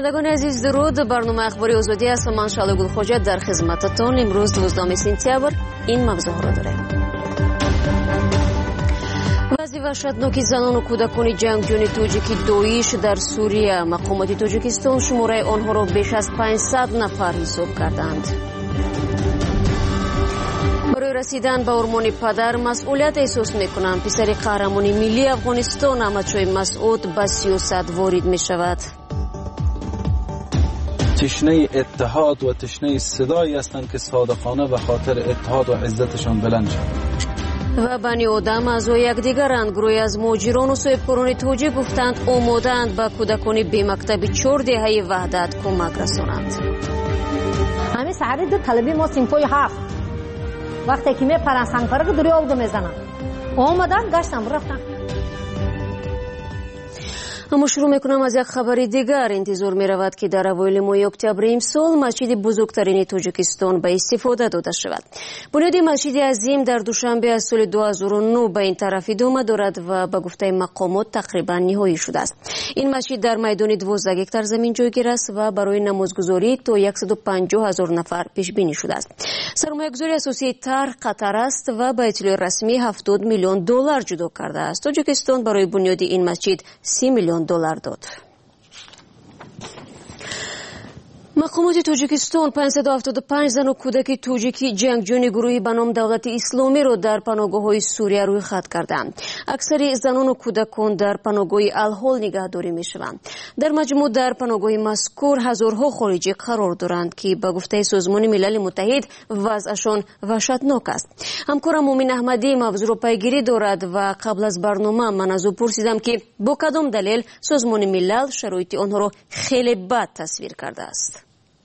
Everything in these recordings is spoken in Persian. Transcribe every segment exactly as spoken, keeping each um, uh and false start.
شنوندگان عزیز درود. برنامه اخباری آزادی است و من شعله گلخوجه در خدمتتان. امروز دوازدهم سپتامبر این موضوع را داریم. وضع وحشتناک زنان و کودکان جنگجوی توجیکی دوئیش در سوریه. مقامات تاجیکستان شماره آنها را بیش از پانصد نفر حساب کردند. برای رسیدن به ارمان پدر مسئولیت احساس میکنم. پسر قهرمان ملی افغانستان احمدشاه مسعود به سیاست وارد می شود. تشنه اتحاد و تشنه صدایی هستند که صادقانه به خاطر اتحاد و عزتشان بلند شوند. و بنی آدم از یکدیگرند. گروهی از مهاجران و صاحبکاران توجیه گفتند آماده‌اند به کودکان بی مکتب چهار دهه وحدت کمک رسانند. همین سحری دو طلبی ما سیمپوی هفت وقتی که می پرن سنگپره که دوری آلدو میزنن آمدن گشتن رفتن. اما شروع میکنم از یک خبر دیگر. انتظار می رود که در اوایل ماه اکتبر امسال مسجد بزرگترین تاجیکستان به استفاده داده شود. بنیاد مسجد عظیم در دوشنبه از سال دو هزار و نه به این طرف ادامه دارد و به گفته مقامات تقریبا نهایی شده است. این مسجد در میدان دوازده هکتار زمین جایگیر است و برای نمازگزاری تا صد و پنجاه هزار نفر پیش بینی شده است. سرمایه‌گذاری اساسی طرح قطر است و به اطلاع رسمی هفتاد میلیون دلار جدا کرده است. تاجیکستان برای بنیاد این مسجد سی میلیون دلار داد. مقامات تاجیکستان پانصد و هفتاد و پنج زن و کودک توجیکی جنگجوی گروهی به نام دولت اسلامی را در پناهگاه‌های سوریه روی خط کردند. اکثر زنان و کودکان در پناهگاه الحال نگهداری می‌شوند. در مجموع در پناهگاه مذکور هزارها خارجی قرار دارند که به گفته سازمان ملل متحد وضعشان وحشتناک است. همکارم مومن احمدی موضوع را پیگیری دارد و قبل از برنامه من از او پرسیدم که با کدام دلیل سازمان ملل شرایط آنها را خیلی بد تصویر کرده است.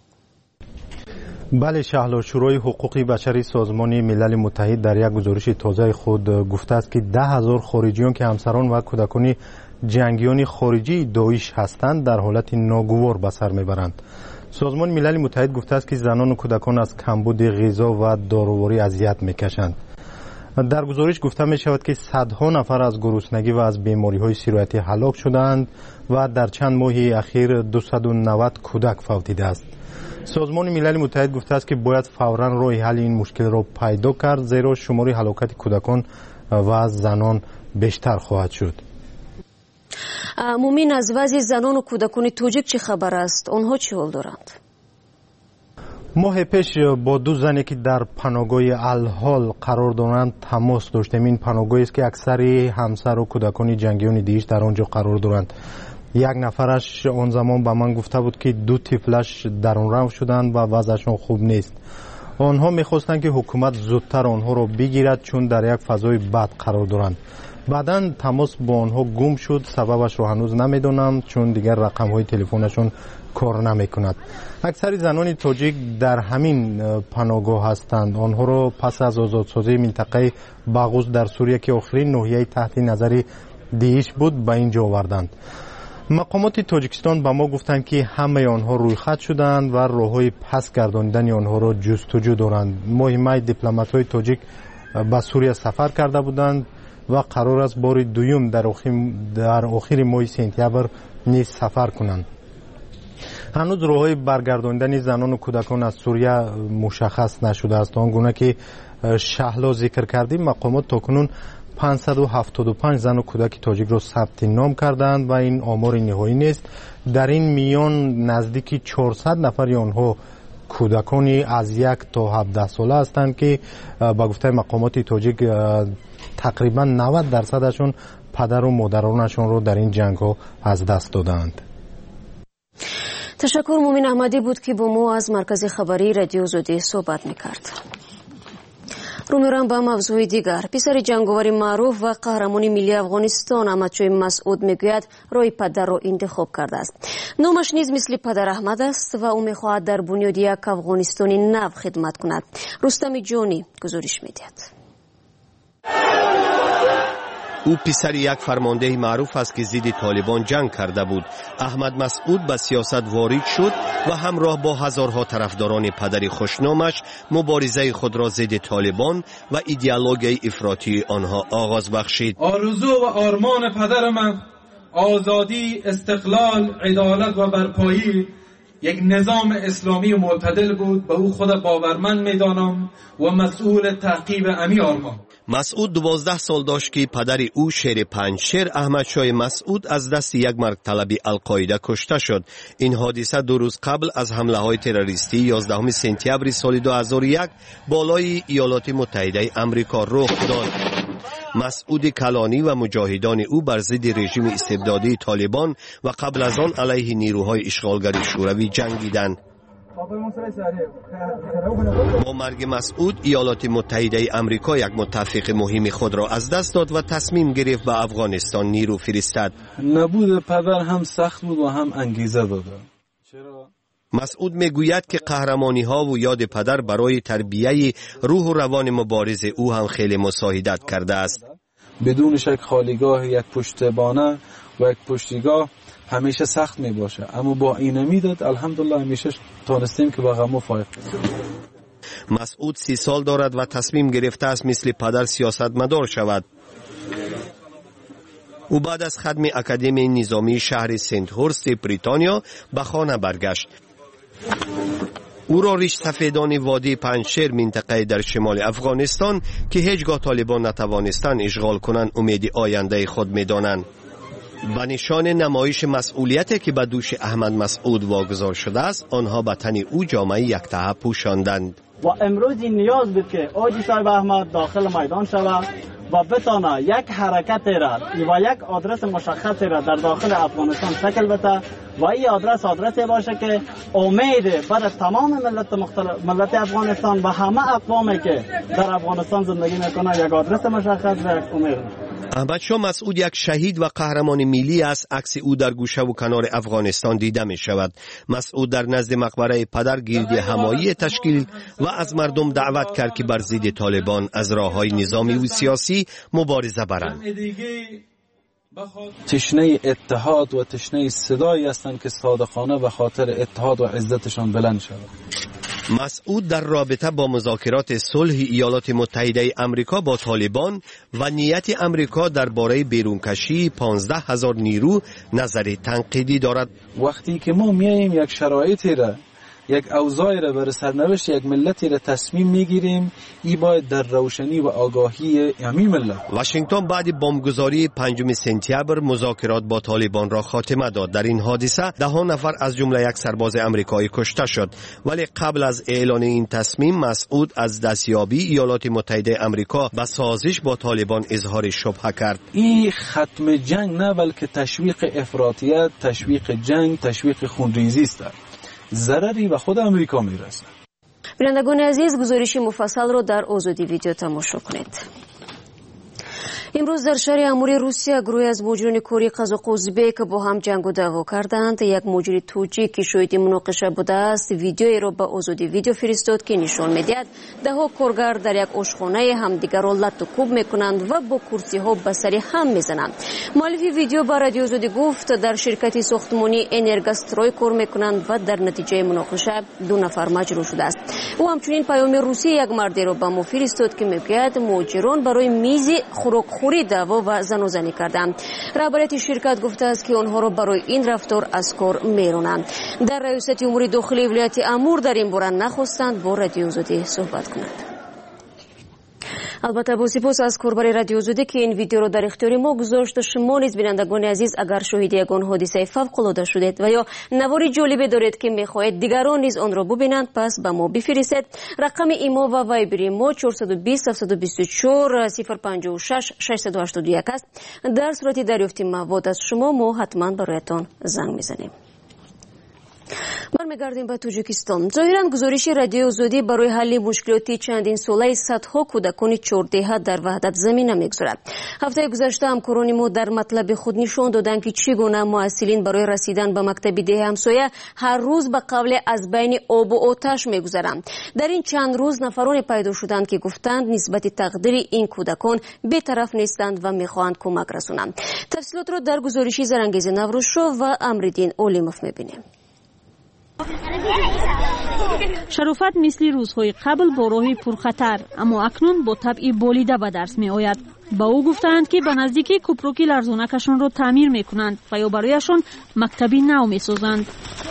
بله، شهلا شورای حقوق بشری سازمان ملل متحد در یک گزارش تازه خود گفته است که ده هزار خارجیان که همسران و کودکان جنگیان خارجی داعش هستند در حالت ناگوار به سر میبرند. سازمان ملل متحد گفته است که زنان و کودکان از کمبود غذا و داروواری اذیت میکشند. در گزارش گفته می شود که صدها نفر از گرسنگی و از بیماری های سیرایتی هلاک شدند و در چند ماه اخیر دویست و نود کودک فوت دیده است. سازمان ملل متحد گفته است که باید فوراً راه حل این مشکل را پیدا کرد، زیرا شمار هلاکت کودکان و زنان بیشتر خواهد شد. مومین، از وضع زنان و کودکان توجیک چه خبر است؟ آنها چه حال دارند؟ ماه پیش با دو زنی که در پناهگاه الحال قرار دارند تماس داشتیم. این پناهگاهی است که اکثر همسر و کودکان جنگیان داعش در آنجا قرار دارند. یک نفرش آن زمان به من گفته بود که دو طفلش در آن رفت شدند و وضعشان خوب نیست. آنها میخواستند که حکومت زودتر آنها را بگیرد چون در یک فضای بد قرار دارند. بعداً تماس با آنها گم شد. سببش را هنوز نمیدانم چون دیگر رقم های تلفنشون کار نمیکند. اکثر زنان تاجیک در همین پناهگاه هستند. آنها را پس از آزادسازی منطقه باغوز در سوریه که آخرین ناحیه تحت نظر داعش بود به اینجا آوردند. مقامات تاجیکستان به ما گفتند که همه آنها روی خط شدند و راههای پس گرداندن آنها را جستجو دارند. ماه می دیپلمات‌های تاجیک به سوریه سفر کرده بودند و قرار است بار دوم در آخر در آخر ماه سپتامبر نیز سفر کنند. هنوز راههای برگرداندن زنان و کودکان از سوریه مشخص نشده است. آنگونه که شهلا ذکر کردیم، مقامات تاکنون پانصد و هفتاد و پنج زن و کودک تاجیک را ثبت نام کردند و این آمار نهایی نیست. در این میان نزدیک چهارصد نفر آنها کودکانی از یک تا هفده ساله هستند که با گفته مقامات تاجیک تقریبا نود درصدشون پدر و مادرانشون رو در این جنگ ها از دست دادند. تشکر. مومن احمدی بود که با ما از مرکز خبری رادیو آزادی صحبت میکرد. رو میرم به موضوع دیگر. پسر جنگاور معروف و قهرمان ملی افغانستان احمدشاه مسعود میگوید راه پدر را انتخاب کرده است. نامش نیز مثل پدر احمد است و او میخواهد در بنیاد یک افغانستان نو خدمت کند. رستم جانی گزارش میدهد. او پسر یک فرمانده معروف است که ضد طالبان جنگ کرده بود. احمد مسعود به سیاست وارد شد و همراه با هزارها طرفداران پدر خوشنامش مبارزه خود را ضد طالبان و ایدئولوژی افراطی آنها آغاز بخشید. آرزو و آرمان پدر من آزادی، استقلال، عدالت و برپایی یک نظام اسلامی معتدل بود. به او خود باورمند می‌دانم و مسئول تعقیب امی آنها. مسعود دوازده سال داشت که پدر او شیر پنجشیر احمد شاه مسعود از دست یک مرگ طلبی القاعده کشته شد. این حادثه دو روز قبل از حمله های تروریستی یازدهم سپتامبر سال دو هزار و یک بالای ایالات متحده آمریکا رخ داد. مسعود کلانی و مجاهدان او بر ضد رژیم استبدادی طالبان و قبل از آن علیه نیروهای اشغالگر شوروی جنگیدند. با مرگ مسعود ایالات متحده آمریکا یک متفق مهم خود را از دست داد و تصمیم گرفت به افغانستان نیرو فرستد. نبود پدر هم سخت بود و هم انگیزه داد. چرا؟ مسعود میگوید که قهرمانی ها و یاد پدر برای تربیه روح و روان مبارز او هم خیلی مساعدت کرده است. بدون شک خالیگاه یک پشتبانه و یک پشتیگاه همیشه سخت می باشه، اما با این میداد الحمدلله همیشه تانستیم که با غم و فایق. مسعود سی سال دارد و تصمیم گرفته است مثل پدر سیاستمدار شود. او بعد از ختم اکادمی نظامی شهر سنت هورست بریتانیا به خانه برگشت. او را ریش سفیدان وادی پنجشیر منطقه در شمال افغانستان که هیچگاه طالبان نتوانستند اشغال کنند امید آینده خود می‌دانند. به نشان نمایش مسئولیتی که به دوش احمد مسعود واگذار شده است، آنها به تن او جامعه یکتحه پوشاندند. و امروز این نیاز بود که آجی صاحب احمد داخل میدان شود و بتانه یک حرکت را و یک آدرس مشخص را در داخل افغانستان شکل بده و این آدرس آدرسی باشه که امید برای تمام ملت مختلف ملت افغانستان و همه اقوامی که در افغانستان زندگی میکنه یک آدرس مشخص و یک امید. احمد شاه مسعود یک شهید و قهرمان ملی است. عکس او در گوشه و کنار افغانستان دیده می شود. مسعود در نزد مقبره پدر گردی همایی تشکیل و از مردم دعوت کرد که بر ضد طالبان از راه‌های نظامی و سیاسی مبارزه برند. تشنه اتحاد و تشنه صدایی هستند که صادقانه به خاطر اتحاد و عزتشان بلند شود. مسعود در رابطه با مذاکرات صلح ایالات متحده آمریکا با طالبان و نیت آمریکا درباره بیرونکشی پانزده هزار نیرو نظر تنقیدی دارد. وقتی که ما میاییم یک شرایطی را، یک اوضاعی را برای سرنوشت یک ملتی را تصمیم میگیریم، ای باید در روشنی و آگاهی همین ملت. واشنگتن بعد بمبگذاری پنجم سپتامبر مذاکرات با طالبان را خاتمه داد. در این حادثه ده نفر از جمله یک سرباز آمریکایی کشته شد، ولی قبل از اعلان این تصمیم مسعود از دستیابی ایالات متحده آمریکا به سازش با طالبان اظهار شبهه کرد. این ختم جنگ نه بلکه تشویق افراطیت، تشویق جنگ، تشویق خونریزی است. ضرری به خود امریکا میرسه. بینندگان عزیز، گزارش مفصل رو در آزادی ویدیو تماشا کنید. امروز در شهر اموری روسیه گروهی از مجرمان کوری قزاق ازبک با هم جنگ و دعوا کردند. یک مجری توجیک که شاهد مناقشه بوده است ویدیویی را به آزادی ویدیو فرستاد که نشان میدهد دهها کارگر در یک آشخانه همدیگر را لط و کوب میکنند و با کرسی ها به سر هم میزنند. مؤلف ویدیو با رادیو آزادی گفت در شرکت ساختمانی انرگاستروی کار میکنند و در نتیجه مناقشه دو نفر مجروح شده است. او همچنین پیام روسی یک مردی را به ما فرستاد که میگوید مجرمان برای میز خوراک خوری دعوا و زن و زنی کردند. رهبریت شرکت گفته است که آنها را برای این رفتار از کار میرانند. در ریاست امور داخلی ولایت امور در این باره نخواستند با رادیو آزادی صحبت کنند. البته با سپاس از کاربر رادیو آزادی که این ویدیو را در اختیار ما گذاشت. شما نیز بینندگان عزیز اگر شاهد یگان حادثه فوق‌العاده شدید و یا نواری جالبی دارید که می‌خواهید دیگران نیز آن را ببینند، پس به ما بفرستید. رقم ایما و وایبر ما چهارصد و بیست هفتصد و بیست و چهار صفر پنجاه و شش ششصد و هشتاد و یک است. در صورت دریافت مواد از شما ما حتما برایتان زنگ می‌زنیم. برمیگردیم به تاجیکستان. ظاهراً گزارش رادیو آزادی برای حل مشکلات چندین ساله صدها کودکان چهاردهه در وحدت زمینه میگذارد. هفته گذشته همکاران ما در مطلب خود نشان دادند که چگونه معلولین برای رسیدن به مکتب ده همسایه هر روز به قبل از بین آب و آتش میگذرند. در این چند روز نفران پیدا شدند که گفتند نسبت تقدیر این کودکان بی‌طرف نیستند و میخواهند کمک رسانند. تفصیلات را در گزارش زرنگیز نوروزشو و امردین اولیموف میبینیم. شرافت مثل روزهای قبل با راه پرخطر، اما اکنون با طبع بالیده به درس می آید. با او گفتند که به نزدیکی کوپروک لرزونکشان را تعمیر می کنند و یا برایشان مکتبی نو می سازند.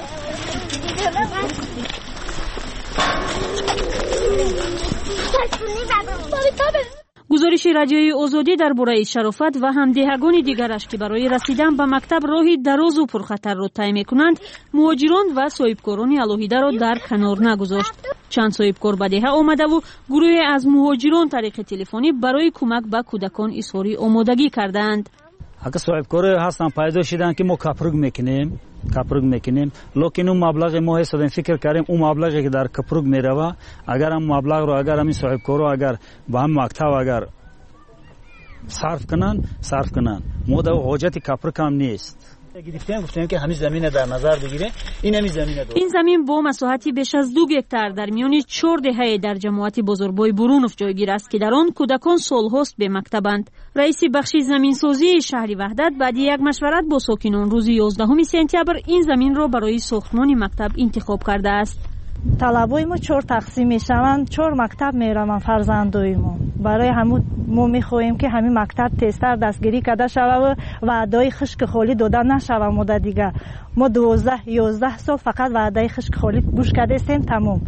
گزارش رادیوی آزادی درباره شرافت و همدیگران دیگرش که برای رسیدن به مکتب راهی دراز و پرخطر را طی می‌کنند، مهاجران و صاحبکاران الهیده را در کنار نگذاشت. چند صاحبکار به دهه آمده و گروهی از مهاجران طریق تلفنی برای کمک به کودکان اظهار آمادگی کردند. اگه صاحبکار هستن پیدا شدن که ما کپرگ میکنیم کپرگ میکنیم لیکن اون مبلغ ما حسابیم فکر کردیم اون مبلغی که در کپرگ میروه اگر هم مبلغ رو اگر همین صاحبکارو اگر با هم مکتب اگر صرف کنن صرف کنن ما در حاجت کپرگ هم نیست. گرفتیم گفتیم که همین زمین در نظر بگیره. این همین زمین داره. این زمین با مساحتی بیش از دو گکتار در میان چهار دهه در جماعت بزرگبای برونوف جایگیر است که در آن کودکان سالهاست به مکتبند. رئیس بخش زمینسازی شهر وحدت بعد یک مشورت با ساکنان روز یازدهم سپتامبر این زمین را برای ساختمان مکتب انتخاب کرده است. طلبای ما چهار تقسیم میشوند، چهار مکتب میروند فرزندای ما. برای همون ما میخواهیم که همین مکتب تیزتر دستگیری کرده شود و وعده خشک خالی داده نشود. مدت دیگه ما دوازده یازده سال فقط وعده خشک خالی گوش کرده استیم تمام.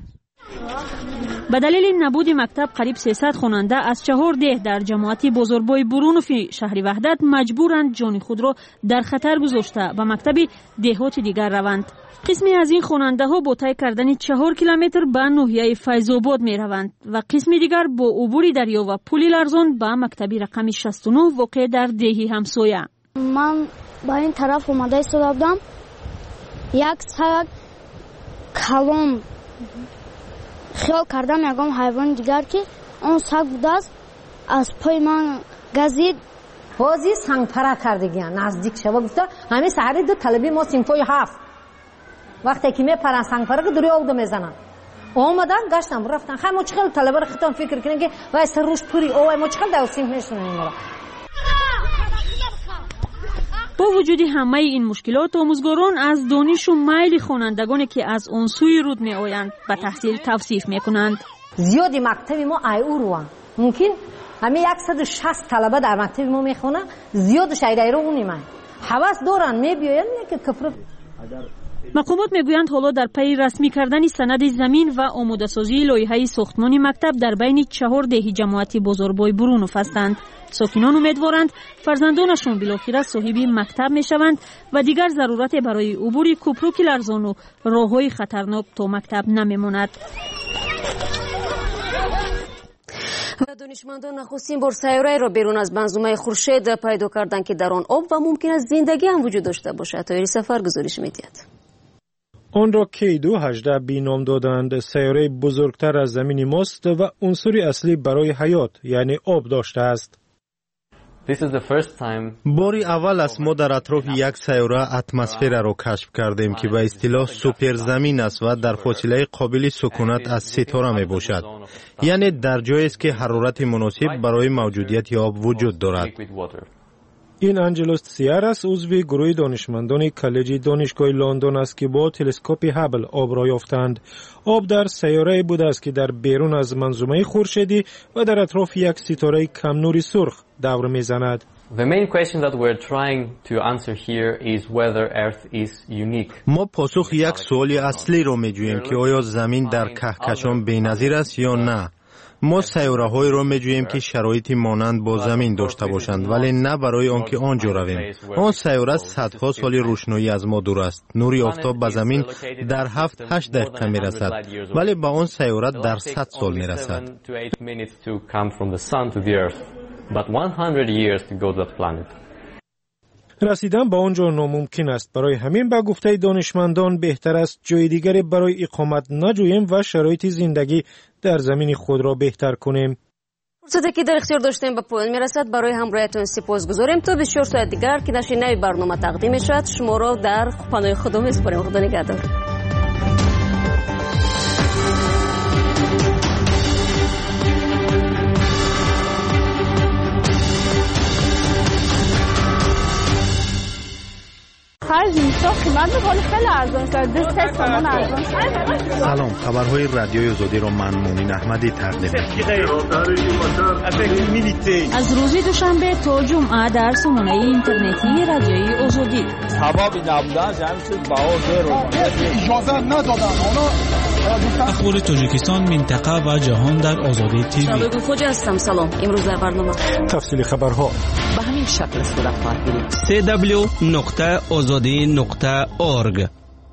به دلیل نبود مکتب قریب سیصد خواننده از چهار ده در جماعت بزرگبای برونوف شهر وحدت مجبورند جان خود را در خطر گذاشته به مکتب دهات دیگر روند. قسمی از این خواننده ها با طی کردن چهار کیلومتر به ناحیه فیض‌آباد می روند و قسمی دیگر با عبور دریا و پل لرزان به مکتب رقم شصت و نه واقع در دهی همسایه. من با این طرف اومده ایستاده بودم، یک سگ کلام خیال کردم یکم حیوان دیگر که اون سگ بوده است، از پای من گزید. بازی سنگ پره کردگیان نزدیک شوا گفته همین سحری دو طلبی ما سیمپوی هفت وقتی که میپرن سنگ پره که دوری آب میزنن آمدن گشتم رفتن خیلی مچخل طلبه رو خطان فکر کنن که وای سر روش پوری اوه مچخل دوسیم میشونن این را. با وجود همه این مشکلات آموزگاران از دانش و میل خوانندگانی که از اون سوی رود می آیند به تحصیل توصیف می کنند. زیادی مکتب ما ای او رو ممکن همه صد و شصت طلبه در مکتب ما میخونه، زیادش ایده رو اونی من حواس دارن میبیاین که کفر. مقامات میگویند حالا در پی رسمی کردن سند زمین و آماده سازی لایحه ساختمان مکتب در بین چهار دهی جماعت بزرگبای برونوف هستند. ساکنان امیدوارند فرزندانشان بالاخره صاحب مکتب میشوند و دیگر ضرورت برای عبور کوپروک لرزان و راههای خطرناک تا مکتب نمیماند. و دانشمندان نخستین بار سیاره را بیرون از منظومه خورشید پیدا کردند که در آن آب و ممکن است زندگی هم وجود داشته باشد. تایری سفر گزارش می‌دهد. آن را کی دو هجده بی نام دادند. سیاره بزرگتر از زمین ماست و عنصر اصلی برای حیات یعنی آب داشته است. باری اول است ما در اطراف یک سیاره اتمسفر را کشف کردیم که به اصطلاح سوپر زمین است و در فاصله قابل سکونت از ستاره می باشد. یعنی در جایی است که حرارت مناسب برای موجودیت آب وجود دارد. این انجلوس سیارس عضو گروه دانشمندان کالج دانشگاه لندن است که با تلسکوپ هابل آب را یافتند. آب در سیاره بوده است که در بیرون از منظومه خورشیدی و در اطراف یک ستاره کم نوری سرخ دور میزند. The main question that we're trying to answer here is whether Earth is unique. ما پاسخ یک سوال اصلی را میجوییم که آیا زمین در کهکشان بی‌نظیر است یا نه. ما سیاره‌هایی را می‌جوییم که شرایطی مانند با زمین داشته باشند ولی نه برای آنکه آنجا رویم. آن سیاره صدها سال روشنایی از ما دور است. نور آفتاب به زمین در هفت هشت دقیقه میرسد ولی به آن سیاره در صد سال میرسد. رسیدن به آنجا ناممکن است. برای همین به گفته دانشمندان بهتر است جای دیگری برای اقامت نجوییم و شرایط زندگی در زمین خود را بهتر کنیم. فرصتی که در اختیار داشتیم به پایان میرسد. برای همراهیتان سپاسگزاریم. تا بسیار ساعت دیگر که نشر نوی برنامه تقدیم میشد شما را در پناه خدا میسپاریم. خدا نگهدار. پنج میلیون قیمت ولی خیلی ارزان شد. دو سه تومن ارزان شد. سلام، خبرهای رادیوی آزادی را من مونین احمدی تقدیم می‌کنم. از روز دوشنبه تا جمعه در سامانه اینترنتی رادیوی آزادی. هوا نبودن جمع شد بهار زیر اجازه ندادن. اخبار تاجیکستان، منطقه و جهان در آزادی تیوی. شبکه خوجا هستم. سلام. امروز در برنامه تفصیل خبرها به همین شکل صورت خواهد گرفت. سی دبلیو نقطه آزادی نقطه اورگ.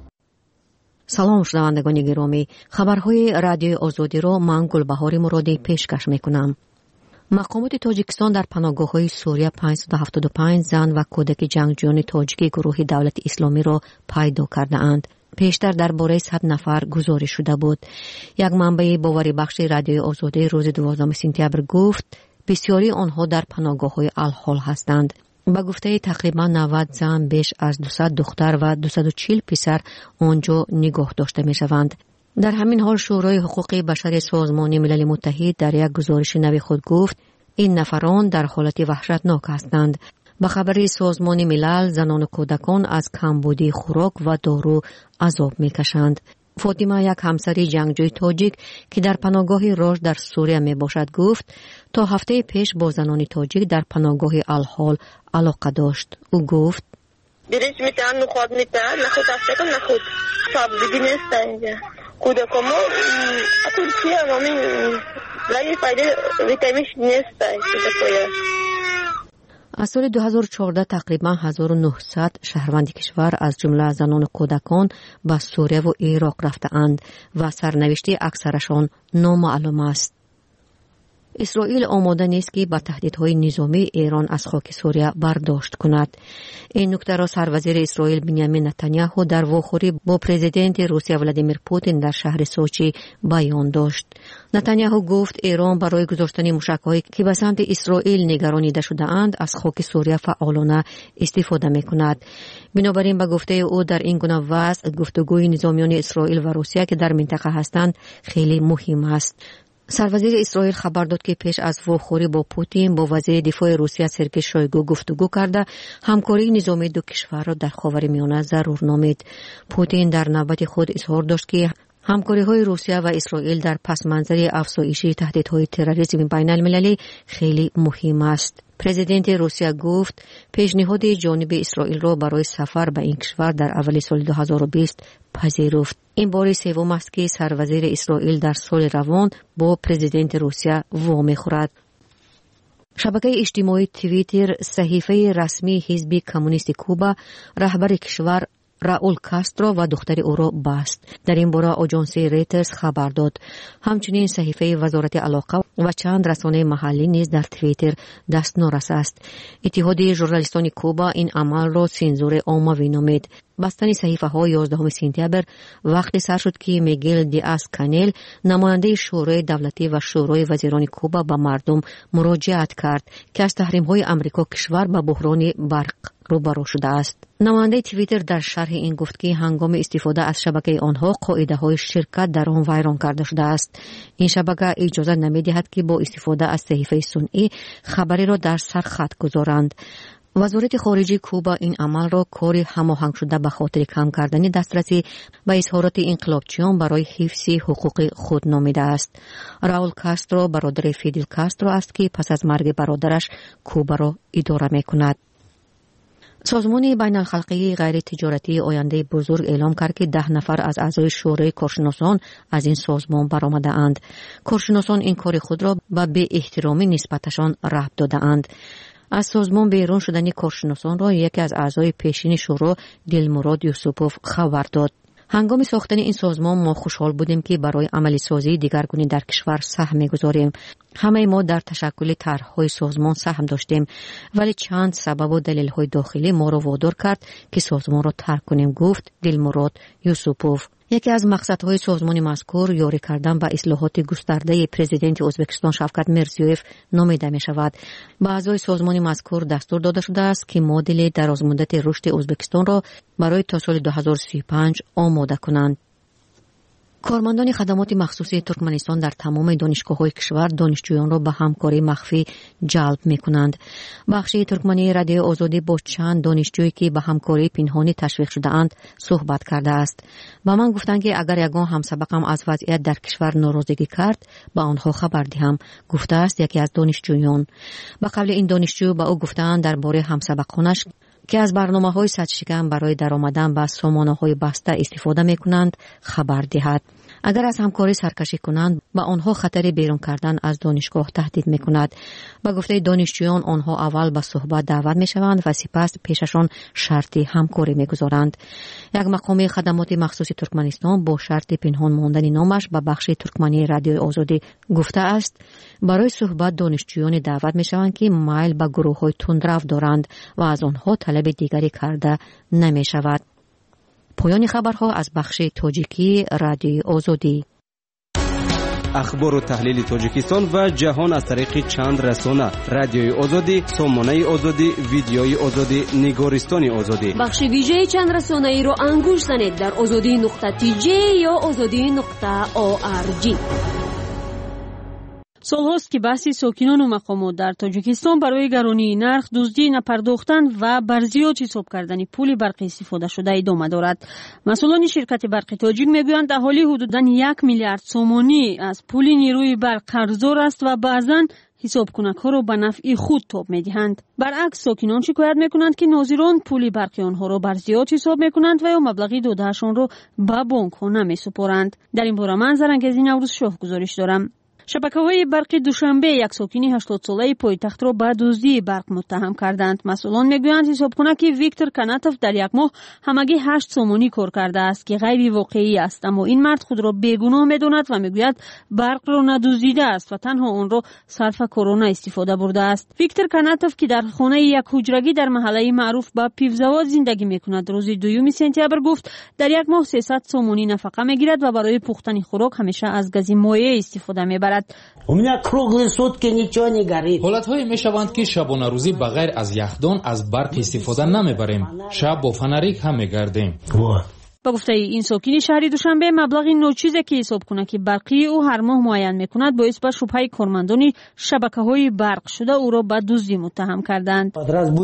سلام شنوندگان گرامی، خبرهای رادیوی آزادی را من گلبهار مرادی پیشکش میکنم. مقامات تاجیکستان در پناهگاه‌های سوریه پانصد و هفتاد و پنج زن و کودک جنگجویان تاجیکی گروه دولت اسلامی را پیدا کرده‌اند. پیشتر درباره صد نفر گزارش شده بود. یک منبع باوری بخش رادیوی آزادی روز دوازدهم سپتامبر گفت بسیاری آنها در پناهگاه‌های الحال هستند. با گفته تقریبا نود زن، بیش از دویست دختر و دویست و چهل پسر آنجا نگاه داشته می‌شوند. در همین حال شورای حقوق بشر سازمان ملل متحد در یک گزارش نوی خود گفت این نفران در حالت وحشتناک هستند. با خبر سازمان ملل، زنان و کودکان از کمبودی خوراک و دارو عذاب می‌کشند. فاطمه، یک همسر جنگجوی تاجیک که در پناهگاه راج در سوریه می باشد، گفت تا هفته پیش با زنان تاجیک در پناهگاه الحال علاقه داشت. او گفت بیرش میتن نخواد میتن نخود افسکم نخود صاحب دیگی نیست اینجا کودکمو ترکیه همین رای فایده ویتامینش نیست کودکویا. از سال دو هزار و چهارده تقریبا هزار و نهصد شهروند کشور از جمله زنان و کودکان به سوریه و عراق رفته‌اند و سرنوشت اکثرشان نامعلوم است. اسرائیل آماده نیست که با تهدیدهای نظامی ایران از خاک سوریه برداشت کند. این نکته را سروزیر اسرائیل بنیامین نتانیاهو در واخوری با پرزیدنت روسیه ولادیمیر پوتین در شهر سوچی بیان داشت. نتانیاهو گفت ایران برای گذاشتن موشک‌هایی که به سمت اسرائیل نگرانیده شده‌اند از خاک سوریه فعالانه استفاده می‌کند. بنابراین به گفته او در این گونه وضع گفتگوی نظامیان اسرائیل و روسیه که در منطقه هستند خیلی مهم است. سروزیر اسرائیل خبر داد که پیش از واخوری با پوتین با وزیر دفاع روسیه سرگئی شویگو گفتگو کرده همکاری نظامی دو کشور را در خاورمیانه ضرور نامید. پوتین در نوبت خود اظهار داشت که همکاری‌های روسیه و اسرائیل در پس منظر افزایش تهدیدهای تروریسم بین المللی خیلی مهم است. پرزیدنت روسیه گفت پیشنهاد جانب اسرائیل را برای سفر به این کشور در اول سال دو هزار و بیست پذیرفت. این بار سوم است که سروزیر اسرائیل در سال روان با پرزیدنت روسیه وا می‌خورد. شبکه اجتماعی توییتر صحیفه رسمی حزب کمونیست کوبا رهبر کشور راول کاسترو و دختر او را بست. در این باره آژانس ریترز خبر داد. همچنین صحیفه وزارت علاقه و چند رسانه محلی نیز در توییتر دست نارس است. اتحاد ژورنالیستان کوبا این عمل را سانسور عمومی نامید. بستن صحیفه ها یازدهم سپتامبر وقتی سر شد که میگل دیاز کانل نماینده شورای دولتی و شورای وزیران کوبا به مردم مراجعت کرد که از تحریم های امریکا کشور به بحران برق روبرو شده است. نماینده توییتر در شرح این گفت که هنگام استفاده از شبکه آنها قاعده های شرکت در آن ویران کرده شده است. این شبکه اجازه نمی‌دهد که با استفاده از صحیفه صنعی خبری را در سرخط گذارند. وزارت خارجه کوبا این عمل را کاری هماهنگ شده به خاطر کم کردن دسترسی به اظهارات انقلابچیان برای حفظ حقوق خود نامیده است. راول کاسترو برادر فیدل کاسترو است که پس از مرگ برادرش کوبا را اداره می‌کند. سازمان بین الخلقی غیر تجارتی آینده بزرگ اعلام کرد که ده نفر از اعضای شورای کارشناسان از این سازمان برآمده اند. کارشناسان این کار خود را به بی احترامی نسبتشان ربط داده اند. از سازمان بیرون شدن کارشناسان را یکی از اعضای پیشین شورا دلمراد یوسوپوف خبر داد. هنگام ساختن این سازمان ما خوشحال بودیم که برای عملی سازی دیگرگونی در کشور سهم می‌گذاریم. همه ما در تشکل طرح‌های سازمان سهم داشتیم، ولی چند سبب و دلایل داخلی ما را وادار کرد که سازمان را ترک کنیم، گفت دلمراد یوسوپوف. یکی از مقصدهای سازمان مذکور یاری کردن به اصلاحات گسترده پرزیدنت ازبکستان شوکت میرزیویف نامیده می شود. به اعضای سازمان مذکور دستور داده شده است که مدل درازمدت رشد ازبکستان را برای تا سال دو هزار و سی و پنج آماده کنند. کارمندان خدمات مخصوصی ترکمنستان در تمام دانشگاه‌های کشور دانشجویان را به همکاری مخفی جلب می‌کنند. بخش ترکمنی رادیو آزادی با چند دانشجویی که به همکاری پنهانی تشویق شده‌اند صحبت کرده است. با من گفتند که اگر یگان همسبقم از وضعیت در کشور ناراضگی کرد به آنها خبر دهم، گفته است یکی از دانشجویان. به قبل این دانشجو به او گفتند درباره همسبقانش که از برنامه‌های سدشکن برای درآمدن به سامانه‌های بسته استفاده می‌کنند خبر دهد. اگر از همکاری سرکشی کنند به آنها خطر بیرون کردن از دانشگاه تهدید می‌کند. با گفته دانشجویان آنها اول به صحبت دعوت می‌شوند و سپس پیششان شرطی همکاری می‌گذارند. یک مقام خدمات مخصوصی ترکمنستان با شرط پنهان ماندن نامش به بخش ترکمنی رادیو آزادی گفته است برای صحبت دانشجویان دعوت می‌شوند که مایل به گروه‌های تندرو دارند و از آنها طلب دیگری کرده نمی‌شود. پایان خبرها از بخش تاجیکی رادیو آزادی. اخبار و تحلیل تاجیکستان و جهان از طریق چند رسانه: رادیوی آزادی، سامانه آزادی، ویدیوی آزادی، نگارستان آزادی. بخش ویژه چند رسانه ای رو انگوش زنید در آزادی نقطه تی جی یا آزادی نقطه او آر جی. سالهاست که بحثی ساکنان و مقامات در تاجیکستان برای گرانی نرخ، دزدی نپرداختن و بر زیاد حساب کردن پول برق استفاده شده ادامه دارد. مسئولان شرکت برق تاجیک میگویند اهالی حدوداً یک میلیارد سومانی از پول نیروی برق قرضدار است و بعضاً حساب کنک ها را به نفع خود تاب میدهند. برعکس ساکنان شکایت میکنند که ناظران پول برق آنها را بر زیاد حساب میکنند و یا مبلغی دادهشان را به بانک ها نمیسپارند. در این باره من زرنگزی نوروز شاه گزارش دارم. شبکه‌های برق دوشنبه یک ساکنی هشتاد ساله پایتخت را به دزدی برق متهم کردند. مسئولان میگویند حسابکنک ویکتور کاناتوف در یک ماه همگی هشت سومونی کار کرده است که غیر واقعی است، اما این مرد خود را بیگناه میداند و میگوید برق را ندزدیده است و تنها آن را صرف کرونا استفاده برده است. ویکتور کاناتوف که در خانه یک حجرگی در محله معروف به پیوزواد زندگی میکند روز دوم سپتامبر گفت در یک ماه سیصد سومونی نفقه میگیرد و برای پختن خوراک همیشه از گاز مایع استفاده میبرد. حالت‌هایی می‌شوند که شبانه روزی بغیر از یخدان از برق استفاده نمیبریم. شب با فنریک هم میگردیم. با گفته این ساکن شهری دوشنبه مبلغ ناچیزی که حساب کنه که برقی او هر ماه معین میکند باعث به شبهه کارمندان شبکه‌های برق شده او را به دزدی متهم کردند.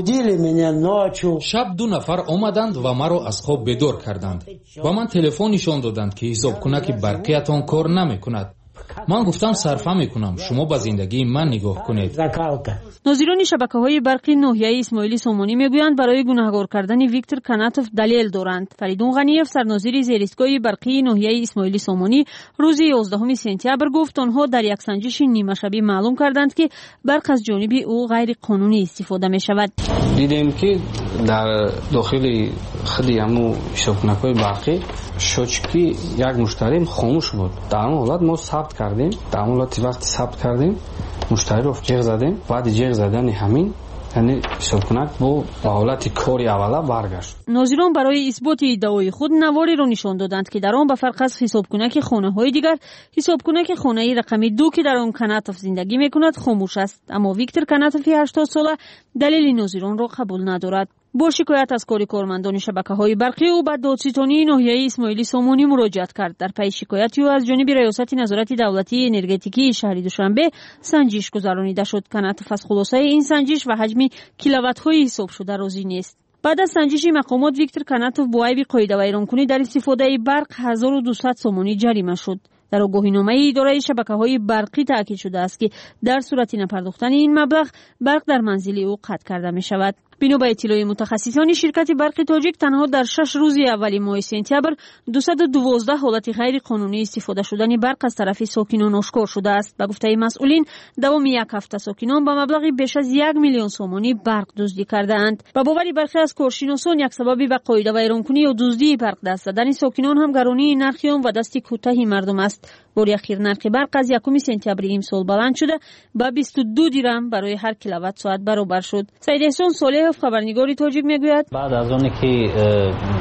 شب دو نفر آمدند و مرا از خواب بیدار کردند. با من تلفن نشان دادند که حساب کنه که برقیتان کار نمیکند. من گفتم صرفه میکنم، شما به زندگی من نگاه کنید. ناظران شبکه‌های برقی ناحیه اسماعیلی سامانی میگویند برای گناهکار کردن ویکتور کاناتوف دلیل دارند. فریدون غنیف سرناظر زیرایستگاه برقی ناحیه اسماعیلی سامانی روز یازدهم سپتامبر گفت آنها در یک سنجش نیمه شبی معلوم کردند که برق از جانب او غیر قانونی استفاده می شود. دیدیم که در داخل خیلی همو شبکه‌های برقی شوچکی یک مشتری خاموش بود. در اون حالت ما ثبت کردیم. در اون حالت وقتی ثبت کردیم مشتری رو جیغ زدیم. بعد جیغ زدن همین یعنی شبکنک با حالت کاری اوله برگشت. ناظران برای اثبات ادعای خود نواری را نشان دادند که در آن به فرق از حسابکنک خانه‌های دیگر حسابکنک خانه رقم دو که در آن کاناتوف زندگی میکند خاموش است، اما ویکتور کاناتوف هشتاد ساله دلیل ناظران را قبول ندارد. با شکایت از کار کارمندان شبکه‌های برقی او به دادستانی ناحیه اسماعیلی سامانی مراجعت کرد. در پی شکایت او از جانب ریاست نظارت دولتی انرژتیکی شهر دوشنبه سنجش گذرانیده شد. کاناتوف از خلاصه این سنجش و حجم کیلووات‌های حساب شده راضی نیست. بعد از سنجش مقامات ویکتور کاناتوف با عیب قاعده ویرانکنی در استفاده برق هزار و دویست سومانی جریمه شد. در آگاهینامه اداره شبکه‌های برقی تاکید شده است که در صورت نپرداختن این مبلغ برق در منزل او قطع کرده می شود. بنا به اطلاع متخصصان شرکت برق تاجیک تنها در شش روز اول ماه سپتامبر دویست و دوازده حالت غیر قانونی استفاده شدن برق از طرف ساکنان آشکار شده است. به گفته مسئولین دوام یک هفته ساکنان با مبلغ بیش از یک میلیون سومانی برق دزدی کرده‌اند. با باور برخی از کارشناسان یک سبب به قاعده ویرانکنی و دزدی برق دست زدن ساکنان هم گرانی نرخ آن و دست کوتاه مردم است. بار اخیر نرخ برق از یکم سپتامبر امسال بلند شده با بیست و دو درم برای هر کیلووات ساعت برابر شد. سید احسان صالح خبرنگار تاجیک میگوید بعد از اون که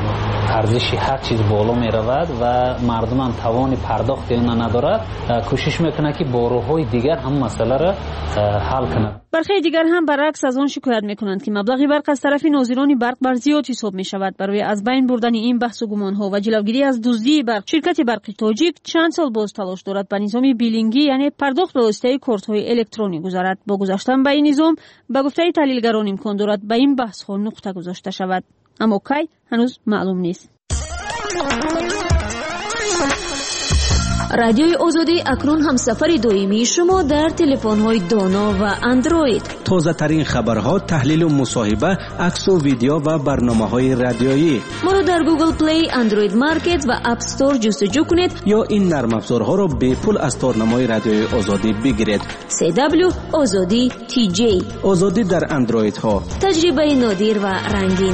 ارزش هر چیز بالا می رود و مردم هم توان پرداخت آن ندارد، کوشش میکنه که با راه‌های دیگر هم مسئله را حل کنند. برخی دیگر هم برعکس از آن شکایت میکنند که مبلغ برق از طرف ناظران برق بر زیاد حساب می شود. برای از بین بردن این بحث و گمان ها و جلوگیری از دزدی برق، شرکت برق تاجیک چند سال باز تلاش دارد به نظام بیلینگی یعنی پرداخت به واسطه کارت های الکترونیک گذارد. با گذاشتن به این نظام به گفته تحلیلگران امکان دارد به این بحث ها نقطه گذاشته شود، اما کی هنوز معلوم نیست. رادیوی آزادی اکنون همسفر دائمی شما در تلفن‌های دانا و اندروید. تازه ترین خبرها، تحلیل و مصاحبه، عکس و ویدیو و برنامه‌های رادیویی. ما را در گوگل پلی، اندروید مارکت و اپ استور جستجو کنید یا این نرم افزارها را به پول از تارنمای رادیوی آزادی بگیرید. سی دبلیو آزادی تی جی. آزادی در اندروید ها. تجربه نادر و رنگین.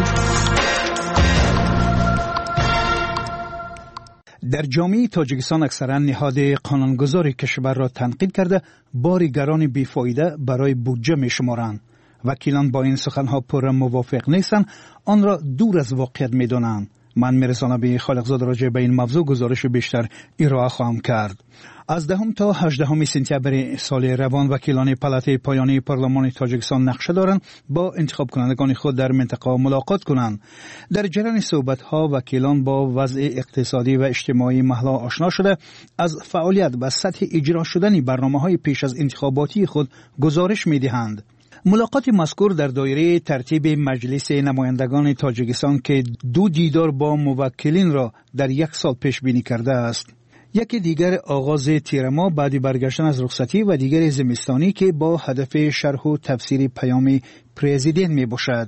در جامعه تاجیکستان اکثرا نهاد قانونگذار کشور را تنقید کرده بار گران بیفایده برای بودجه می شمارند. وکیلان با این سخنها پر موافق نیستند، آن را دور از واقعیت می دانند. من میرسانم به خالقزاد راجع به این موضوع گزارش بیشتر ارائه خواهم کرد. از دهم تا هجدهم سپتامبر سال روان وکیلان پالات پایانی پارلمان تاجیکستان نقشه دارند با انتخاب کنندگان خود در منطقه ملاقات کنند. در جریان صحبت ها وکیلان با وضع اقتصادی و اجتماعی محل آشنا شده از فعالیت و سطح اجرا شدن برنامه‌های پیش از انتخاباتی خود گزارش می‌دهند. ملاقات مذکور در دایره ترتیب مجلس نمایندگان تاجیکستان که دو دیدار با موکلین را در یک سال پیش بینی کرده است. یکی دیگر آغاز تیر ماه بعد برگشتن از رخصتی و دیگر زمستانی که با هدف شرح و تفسیر پیام پرزیدنت می باشد.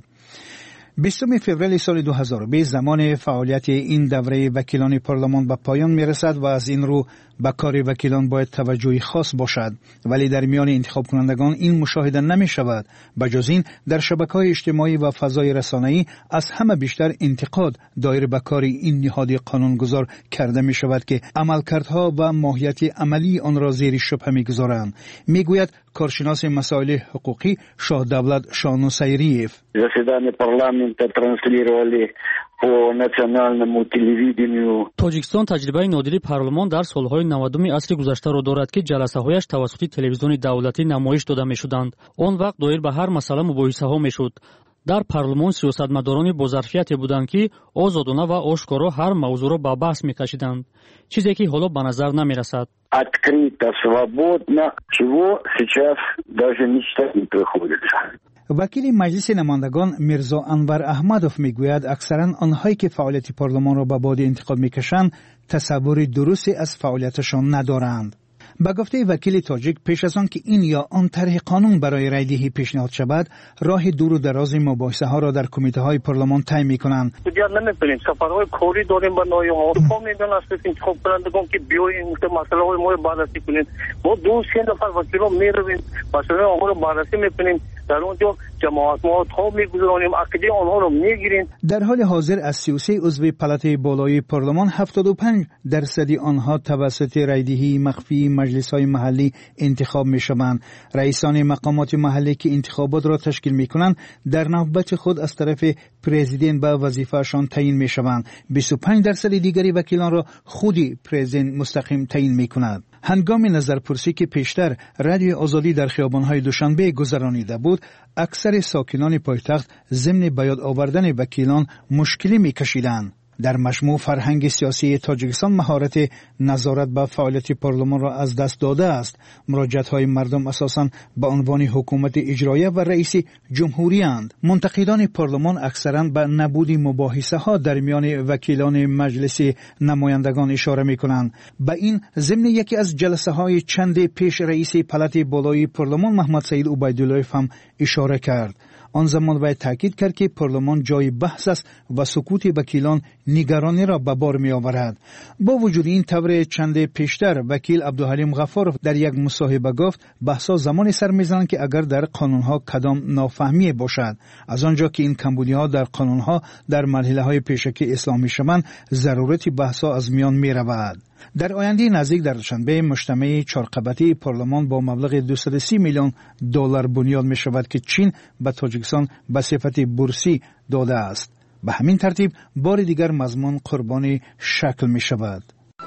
بیستم فوریه سال دو هزار و بیست زمان فعالیت این دوره وکیلان پارلمان به پایان می رسد و از این رو به کار وکیلان باید توجهی خاص باشد، ولی در میان انتخاب کنندگان این مشاهده نمی شود. بجز این در شبکه‌های اجتماعی و فضای رسانه‌ای از همه بیشتر انتقاد دایر به کار این نهاد قانونگذار کرده می شود که عملکردها و ماهیت عملی آن را زیر شبهه می گذارند. می گوید کارشناس مسائل حقوقی شاه دولت شانوسیریف. Заседание парламента транслировали по национальному телевидению. Тоҷикистон таҷрибаи нодири парлумон дар солҳои навадуми асри гузаштаро дорад ки ҷаласаҳояш тавассути телевизиони давлатӣ намоиш дода мешуданд. Он вақт доир ба ҳар масъала мубоҳисаҳо мешуд. дар парлумон сиёсатмадорони бозарфияте буданд ки озодона ва ошкоро ҳар мавзӯъро ба баҳс мекашиданд, чизе ки ҳоло ба назар намерасад. Открыто, свободно, чего сейчас даже мечтать не приходится. وکیل مجلس نمایندگان میرزا انور احمدوف میگوید اکثرا آنهایی که فعالیت پارلمان را به باد انتقاد میکشند تصور درستی از فعالیتشان ندارند. با گفته وکیل تاجیک پیش از آن که این یا آن طرح قانون برای رایدهی پیشنهاد شود راه دور و دراز مباحثه ها را در کمیته های پارلمان طی میکنند. نمی‌تونیم سفرهای کوری داریم با نوعی ها تو میدن است که انتخاب کنندگان که بیاین مسئله های ما رو بررسی کنیم. ما دو سه نفر وکیلا میرویم مسئله ها رو بررسی میکنیم، در اونجا جماعت ما تا میگذاریم عقیده آنها رو میگیریم. در حال حاضر از سی و سه عضو پالات بالای پارلمان هفتاد و پنج درصدی آنها توسط رایدهی مخفی مجلس های محلی انتخاب می شوند. رئیسان مقامات محلی که انتخابات را تشکیل می کنند در نوبت خود از طرف پرزیدنت به وظیفه‌شان تعیین می شوند. بیست و پنج درصد دیگری وکیلان را خودی پرزیدنت مستقیم تعیین می کند. هنگام نظرپرسی که پیشتر رادیوی آزادی در خیابان‌های دوشنبه گذرانیده بود، اکثر ساکنان پایتخت ضمن به یاد آوردن وکیلان مشکلی می‌کشیدند. در مجموع فرهنگ سیاسی تاجیکستان مهارت نظارت به فعالیت پارلمان را از دست داده است. مراجعت‌های مردم اساساً به عنوان حکومت اجراییه و رئیس جمهوری اند. منتقدان پارلمان اکثراً به نبود مباحثه‌ها در میان وکیلان مجلس نمایندگان اشاره می‌کنند. به این ضمن یکی از جلسه‌های چند پیش رئیس پالات بالای پارلمان محمد سعید عبیدالله هم اشاره کرد. آن زمان باید تاکید کرد که پارلمان جای بحث است و سکوت وکیلان نگرانی را به بار می آورد. با وجود این طور چند پیشتر وکیل عبدالحلیم غفار در یک مصاحبه گفت بحثا زمان سر میزنند که اگر در قانونها کدام نافهمی باشد، از آنجا که این کمبودی‌ها در قانونها در مرحله‌های پیشکی اسلامی شوند ضرورت بحثا از میان می رود. در آینده نزدیک در دوشنبه مجتمع چهارقبتی پارلمان با مبلغ دویست و سی میلیون دلار بنیاد می شود که چین به تاجیکستان به صفت بورسی داده است. به همین ترتیب بار دیگر مضمون قربانی شکل می شود.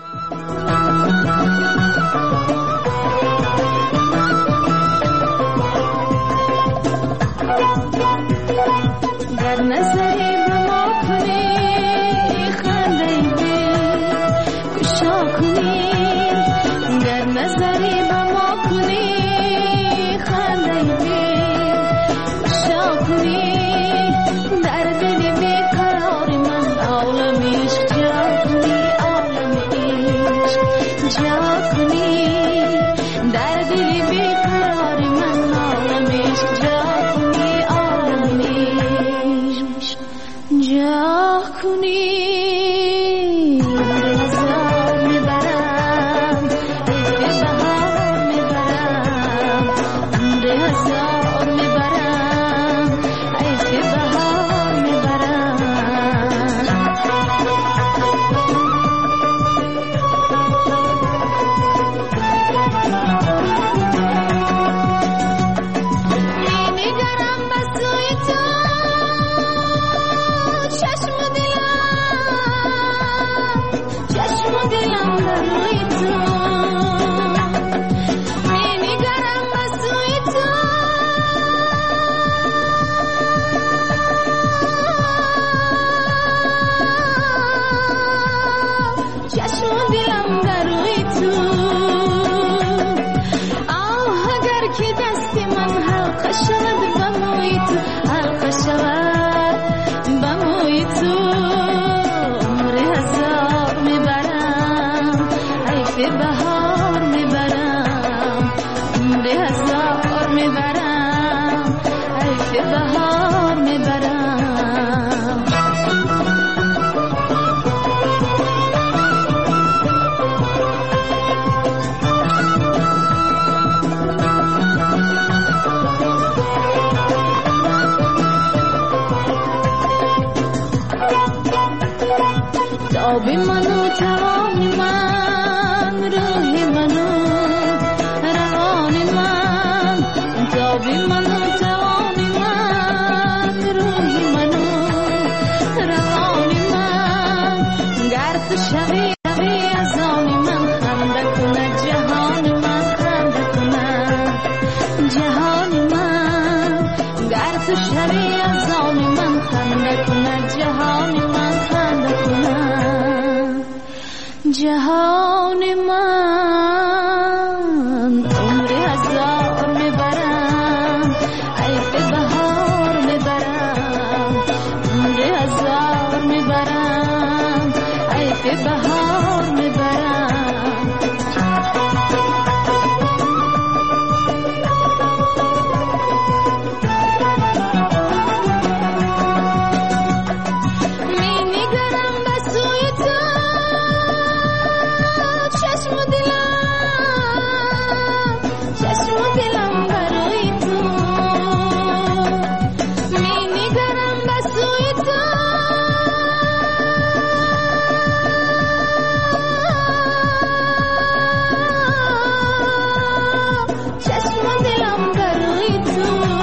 جهان من عمر هزار میبرم عیف بهار میبرم عمر هزار میبرم عیف بهار میبرم می‌نگرم به سوی تو چشم و دلم چشم و دلم برای تو می‌نگرم به سوی تو چشم و دلم برای تو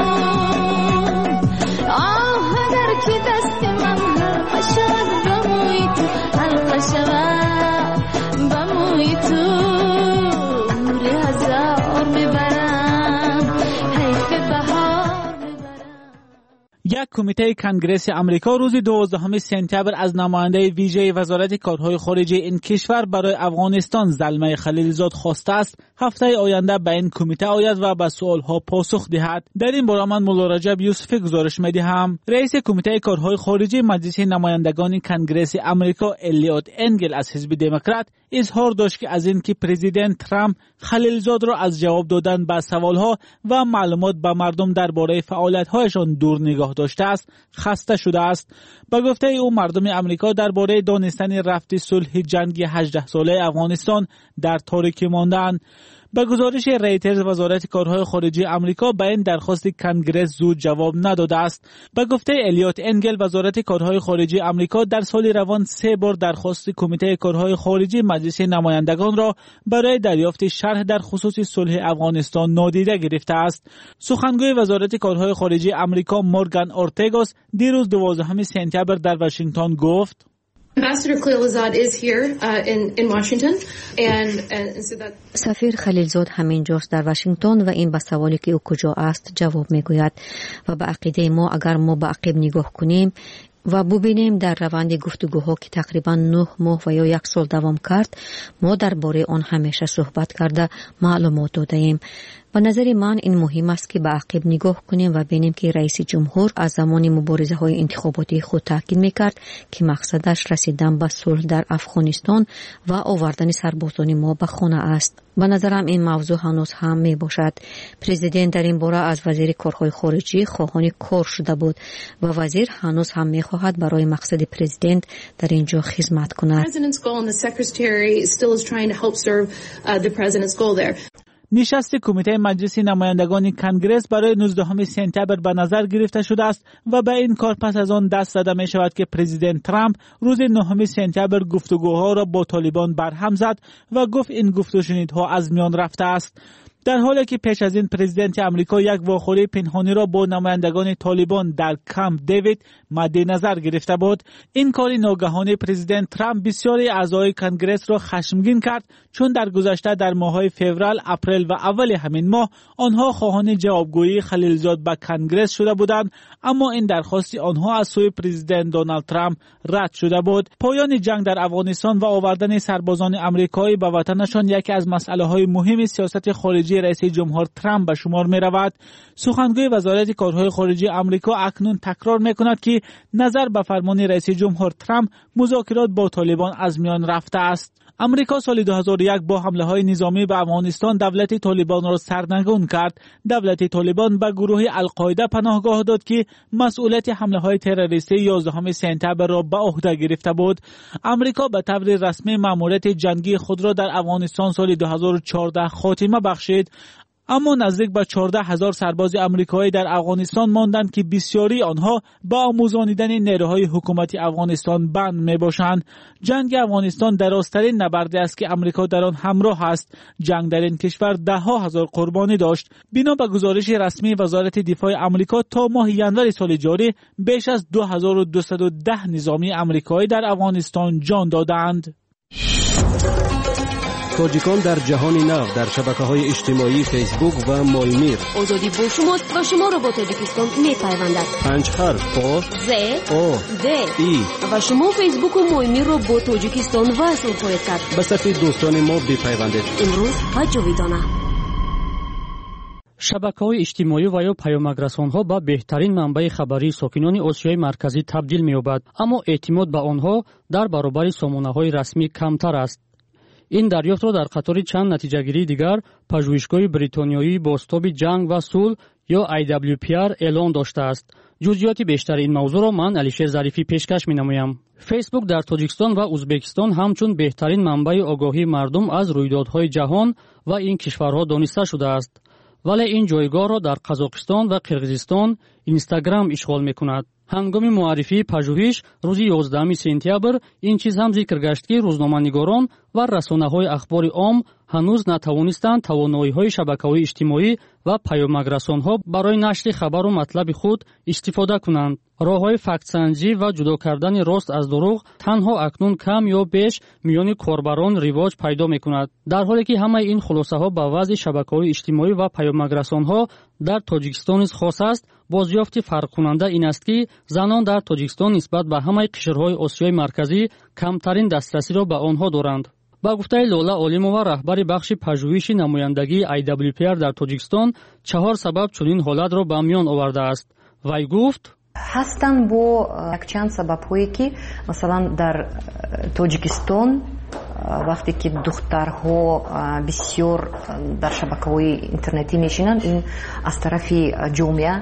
آه اگر که دست من حلقه شود به موی تو حلقه شود به موی تو نور هزار میبرم حیف بهار یک کمیته کنگره آمریکا روز دوازدهم سپتامبر از نماینده ویژه وزارت کارهای خارجه این کشور برای افغانستان زلمه خلیلزاد خواسته است هفته آینده به این کمیته آید و به سوالها پاسخ دهد. در این باره من مولا رجب یوسفی گزارش می‌دهم. رئیس کمیته کارهای خارجه مجلس نمایندگان کنگره آمریکا الیوت انگل از حزب دموکرات اظهار داشت که از اینکه پرزیدنت ترامپ خلیلزاد را از جواب دادن به سوالها و معلومات به مردم درباره فعالیت‌هایشان دور نگاه داشته است خسته شده است. به گفته او مردم آمریکا درباره دانستن رفت صلح جنگی هجده ساله افغانستان در تاریکی ماندند. به گزارش ریترز وزارت کارهای خارجه آمریکا به این درخواست کنگره زود جواب نداده است. به گفته الیوت انگل وزارت کارهای خارجه آمریکا در سال روان سه بار درخواست کمیته کارهای خارجه مجلس نمایندگان را برای دریافت شرح در خصوص صلح افغانستان نادیده گرفته است. سخنگوی وزارت کارهای خارجه آمریکا مورگان اورتگاس دیروز دوازدهم سپتامبر در واشنگتن گفت سفیر خلیلزاد همینجاست در واشنگتن و این به سوالی که او کجا است جواب میگوید و به عقیده ما اگر ما به عقب نگاه کنیم و ببینیم در روند گفتگوها که تقریبا نه ماه و یا یک سال دوام کرد، ما درباره آن همیشه صحبت کرده معلومات داده ایم. به نظر من این مهم است که به عقب نگاه کنیم و ببینیم که رئیس جمهور از زمان مبارزه های انتخاباتی خود تاکید میکرد که مقصدش رسیدن به صلح در افغانستان و آوردن سربازان ما به خانه است. به نظرم این موضوع هنوز هم می باشد. پرزیدنت در این باره از وزیر کارهای خارجی خواهان کار شده بود و وزیر هنوز هم می خواهد برای مقصد پرزیدنت در اینجا خدمت کند. نشست کمیته مجلس نمایندگان کنگرس برای نوزدهم سپتامبر به نظر گرفته شده است و به این کار پس از آن دست زده می شود که پرزیدنت ترامپ روز نهم سپتامبر گفتگوها را با طالبان برهم زد و گفت این گفت و شنیدها از میان رفته است. در حالی که پیش از این پرزیدنت آمریکا یک واخوری پنهانی را با نمایندگان طالبان در کمپ دیوید مد نظر گرفته بود، این کار ناگهانی پرزیدنت ترامپ بسیاری اعضای کنگرس را خشمگین کرد، چون در گذشته در ماه‌های فوریه، اپریل و اول همین ماه آنها خواهان جوابگویی خلیلزاد به کنگرس شده بودند، اما این درخواست آنها از سوی پرزیدنت دونالد ترامپ رد شده بود. پایان جنگ در افغانستان و آوردن سربازان آمریکایی به وطنشان یکی از مسئله‌های مهم سیاست خارجی رئیس جمهور ترامپ به شمار می رود. سخنگوی وزارت کارهای خارجه آمریکا اکنون تکرار می کند که نظر به فرمان رئیس جمهور ترامپ مذاکرات با طالبان از میان رفته است. امریکا سال دو هزار و یک با حمله های نظامی به افغانستان دولت طالبان را سرنگون کرد. دولت طالبان به گروه القاعده پناهگاه داد که مسئولیت حمله های تروریستی یازدهم سپتامبر را به عهده گرفته بود. امریکا به طور رسمی ماموریت جنگی خود را در افغانستان سال دو هزار و چهارده خاتمه بخشید، اما نزدیک به چهارده هزار سرباز آمریکایی در افغانستان ماندند که بسیاری آنها با آموزانیدن نیروهای حکومتی افغانستان بند می باشند. جنگ افغانستان درازترین نبردی است که آمریکا در آن همراه است. جنگ در این کشور ده ها هزار قربانی داشت. بنا به گزارش رسمی وزارت دفاع آمریکا تا ماه ینور سال جاری بیش از دو هزار و دویست و ده نظامی آمریکایی در افغانستان جان دادند. تاجیکان در جهان نو در شبکه‌های اجتماعی فیسبوک و مایمیر. آزادی با شماست و شما را با تاجیکستان می‌پیوندد. پنج حرف آ ز آ د ای و شما فیسبوک و مایمیر را با تاجیکستان وصل خواهید کرد. به صفحه دوستان ما بپیوندید. امروز ها جاویدانه. шабакаҳои иҷтимоӣ ва ё паёмаграсонҳо ба беҳтарин манбаи хабарии сокинони осиёи марказӣ табдил меёбад, аммо эътимод ба онҳо дар баробари сомонаҳои расмӣ камтар аст. ин дарёфтро дар қатори чанд натиҷагирии дигар пажӯҳишгоҳи бритониёии бозтоби ҷанг ва сулҳ ё ай дабл ю пи ар эълон доштааст. ҷузъиёти бештари ин мавзӯъро ман алишер зарифӣ пешкаш менамоям. фейсбук дар тоҷикистон ва узбекистон ҳамчун беҳтарин манбаи огоҳии мардум аз рӯйдодҳои ҷаҳон ва ин кишварҳо дониста шудааст, вале ин ҷойгоҳро дар қазоқистон ва қирғизистон инстаграм ишғол мекунад. ҳангоми муаррифии пажӯҳиш рӯзи ёздаҳуми сентябр ин чиз ҳам зикр гашт, ки рӯзноманигорон ва расонаҳои ахбори ом ҳанӯз натавонистанд тавоноиҳои шабакаҳои иҷтимоӣ ва паёмаграсонҳо барои нашри хабару матлаби худ истифода кунанд. роҳҳои фактсанҷӣ ва ҷудо кардани рост аз дурӯғ танҳо акнун кам ё беш миёни корбарон ривоҷ пайдо мекунад, дар ҳоле ки ҳамаи ин хулосаҳо ба вазъи шабакаҳои иҷтимоӣ ва паёмаграсонҳо дар тоҷикистон низ хос аст. бозёфти фарқкунанда ин аст, ки занон дар тоҷикистон нисбат ба ҳамаи қишрҳои осиёи марказӣ камтарин дастрасиро ба онҳо доранд. ба гуфтаи Лола Олимова, раҳбари бахши пажӯҳиши намояндагии ай дабл ю пи ар дар Тоҷикистон, чаҳор сабаб чунин ҳолатро ба миён овардааст. Вай гуфт: ҳастанд бо якчанд сабабҳое ки масалан дар Тоҷикистон вақте ки духтарҳо бисёр дар шабакаҳои интернетӣ мешинанд, ин аз тарафи ҷомеа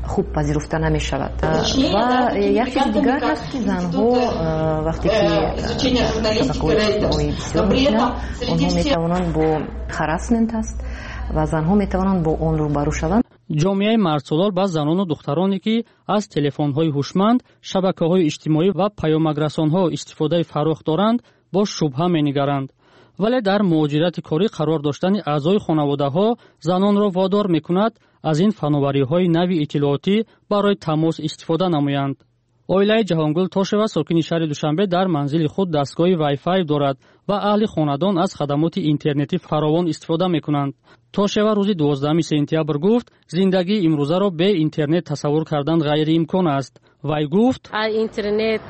خوب پذیرفته نمی شود. و یک چیز دیگر هست که زنها وقتی که شبکه‌های اجتماعی بسیار می‌بینند، آنها می‌توانند با هراسمنت است و زنها می‌توانند با آن روبرو شوند. جامعه مردسالار با زنان و دخترانی که از تلفن‌های هوشمند، شبکه‌های اجتماعی و پیامک‌رسان‌ها استفاده فراخ دارند با شبهه می‌نگرند. ولی در مهاجرت کاری قرار داشتن اعضای خانواده‌ها زنان را وادار می‌کند از این فناوری‌های نوی اطلاعاتی برای تماس استفاده نمایند. اویلای جهانگل توشева ساکن شهر دوشنبه در منزل خود دستگاه وای فای دارد و اهل خانه‌دان از خدمات اینترنتی فراوان استفاده می‌کنند. توشева روز دوازدهم سپتامبر گفت زندگی امروزه را به اینترنت تصور کردن غیر امکان است. وای گفت از اینترنت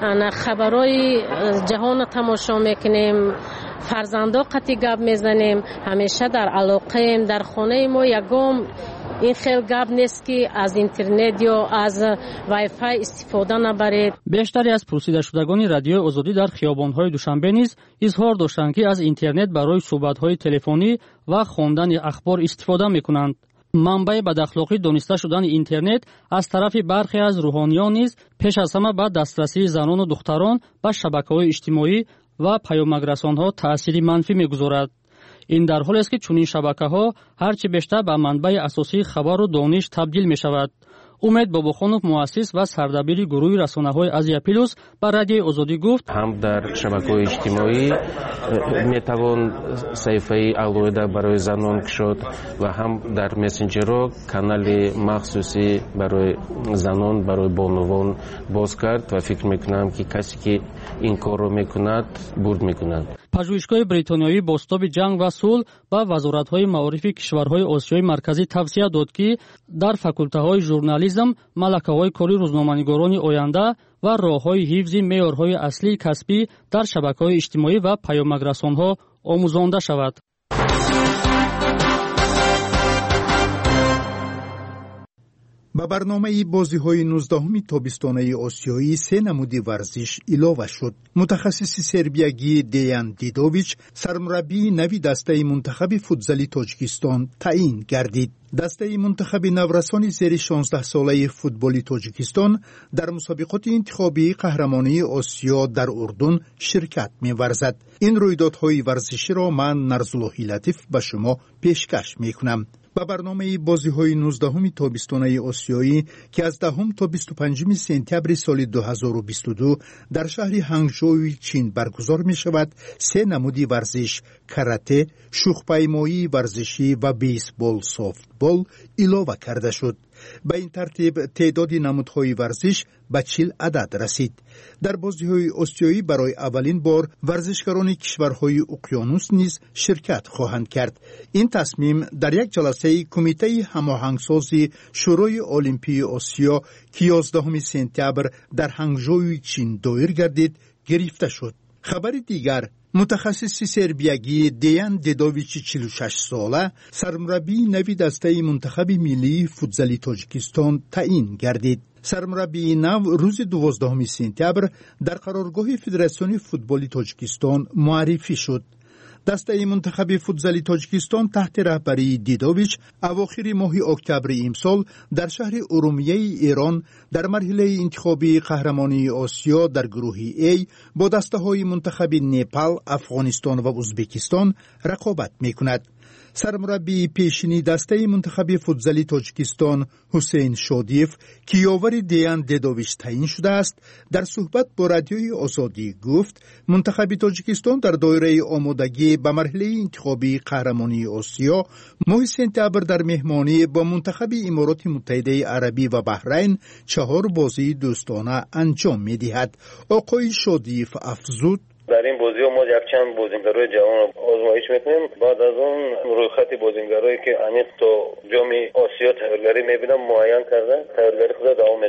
خبرهای جهان تماشا می‌کنیم، فرزندا قطعی گپ میزنیم، همیشه در علاقه ایم. در خانه ما یگام این خیلی گپ نیست که از اینترنت یا از وای فای استفاده نبرید. بیشتری از پرسیده شدگان رادیو آزادی در خیابان‌های دوشنبه نیز اظهار داشتند که از اینترنت برای صحبت‌های تلفنی و خواندن اخبار استفاده می‌کنند. منبع بداخلاقی دانسته شدن اینترنت از طرف برخی از روحانیان نیز پیش از همه به دسترسی زنان و دختران به شبکه‌های اجتماعی و پیامک‌رسان‌ها تأثیری منفی می‌گذارد. این در حالی است که چنین شبکه‌ها هرچه بیشتر به منبع اساسی خبر و دانش تبدیل می‌شود. امید باباخانوف مؤسس و سردبیر گروه رسانه‌های آزیا پلوس با رادیو آزادی گفت هم در شبکه‌های اجتماعی می‌توان صفحه علایده برای زنان کشید و هم در مسنجرها کانال مخصوصی برای زنان برای بانوان باز کرد و فکر می‌کنم که کسی که این کار رو می‌کند برد می‌کند. پژوهشگاه بریتانیایی بازتاب جنگ و صلح با وزارت‌های معارف کشورهای آسیای مرکزی توصیه داد که در فاکولته‌های ژورنالیسم، ملکه‌های کاری روزنامه‌نگاران آینده و راه‌های حفظ معیارهای اصلی کسبی در شبکه‌های اجتماعی و پیامک‌رسان‌ها آموزانده شود. به برنامه بازی‌های نوزدهم تابستانه آسیایی سه نمود ورزش اضافه شد. متخصص سربیایی دیان دیدوویچ سرمربی نوی دسته منتخب فوتبال تاجیکستان تعیین گردید. دسته منتخب نورسان زیر شانزده ساله فوتبال تاجیکستان در مسابقات انتخابی قهرمانی آسیا در اردن شرکت می‌ورزد. این رویدادهای ورزشی را من نرزالله لطیف به شما پیشکش می‌کنم. با برنامه بازی‌های نوزدهم تابستانه آسیایی که از دهم تا بیست و پنجم سپتامبر سال دو هزار و بیست و دو در شهر هنگژوی چین برگزار می‌شود، سه نمود ورزش کاراته، شوخ‌پیمایی ورزشی و بیسبال سافتبال اضافه کرده شد. به این ترتیب تعداد نمودهای ورزش به چهل عدد رسید. در بازی‌های آسیایی برای اولین بار ورزشکاران کشورهای اقیانوس نیز شرکت خواهند کرد. این تصمیم در یک جلسه کمیته هماهنگسازی شورای المپی آسیا که یازدهم سپتامبر در هنگژوی چین دایر گردید گرفته شد. خبر دیگر، متخصص سربیایی دیان دیدوویچ چهل و شش ساله سرمربی نوی دسته منتخب ملی فوتبال تاجیکستان تعیین گردید. سرمربی نو روز دوازدهم سپتامبر در قرارگاه فدراسیون فوتبال تاجیکستان معرفی شد. دسته منتخب فوتبال تاجیکستان تحت رهبری دیدوویچ اواخر ماه اکتبر امسال در شهر ارومیه ایران در مرحله انتخابی قهرمانی آسیا در گروه ای با دسته‌های منتخب نپال، افغانستان و ازبکستان رقابت می‌کند. سرمربی پیشینی دسته منتخب فوتبال تاجیکستان حسین شادیف که یاور دیان دیدوویچ تعیین شده است در صحبت با رادیوی آزادی گفت منتخب تاجیکستان در دایره آمادگی به مرحله انتخابی قهرمانی آسیا ماه سپتامبر در مهمانی با منتخب امارات متحده عربی و بحرین چهار بازی دوستانه انجام می‌دهد. آقای شادیف افزود در این بازی ها ما یک چند بازیگرای جوان آزمایش میکنیم. بعد از اون روی خط بازیگرایی که عمیق تا جام آسیا تحولگری میبینم معین کرده تحولگری خود دوام میدیم.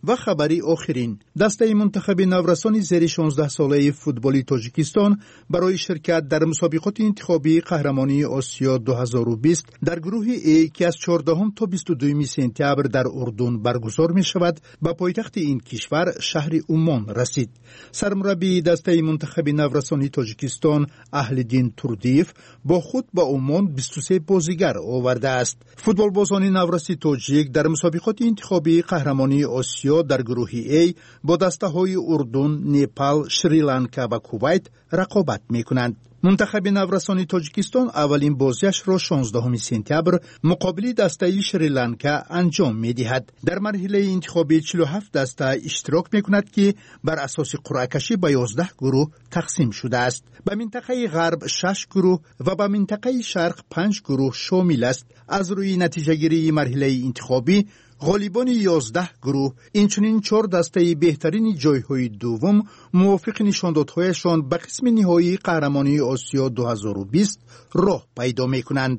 و خبری آخرین. دسته منتخب نورسان زیر شانزده ساله فوتبالی تاجیکستان برای شرکت در مسابقات انتخابی قهرمانی آسیا دو هزار و بیست در گروه ای که از چهاردهم تا بیست و دوم سپتامبر در اردن برگزار می شود به پایتخت این کشور شهر عمان رسید. سرمربی دسته منتخب نورسانی تاجیکستان اهلدین توردیف با خود به عمان بیست و سه بازیگر آورده است. فوتبال بازان نورسی تاجیک در مسابقات انتخابی قهرمانی آسیا در گروه ای با دسته های اردن، نپال، شریلانکا و کویت رقابت می کنند. منتخب نورسانی تاجیکستان اولین بازیش را شانزدهم سپتامبر مقابل دسته شریلانکا انجام می دهد. در مرحله انتخابی چهل و هفت دسته اشتراک می کند که بر اساس قرعه کشی به یازده گروه تقسیم شده است. به منطقه غرب شش گروه و به منطقه شرق پنج گروه شامل است. از روی نتیجه گیری مرحله انتخابی غالبان یازده گروه اینچنین چهار دسته بهترین جایهای دوم موافق نشاندادهایشان به قسم نهایی قهرمانی آسیا دو هزار و بیست راه پیدا می کنند.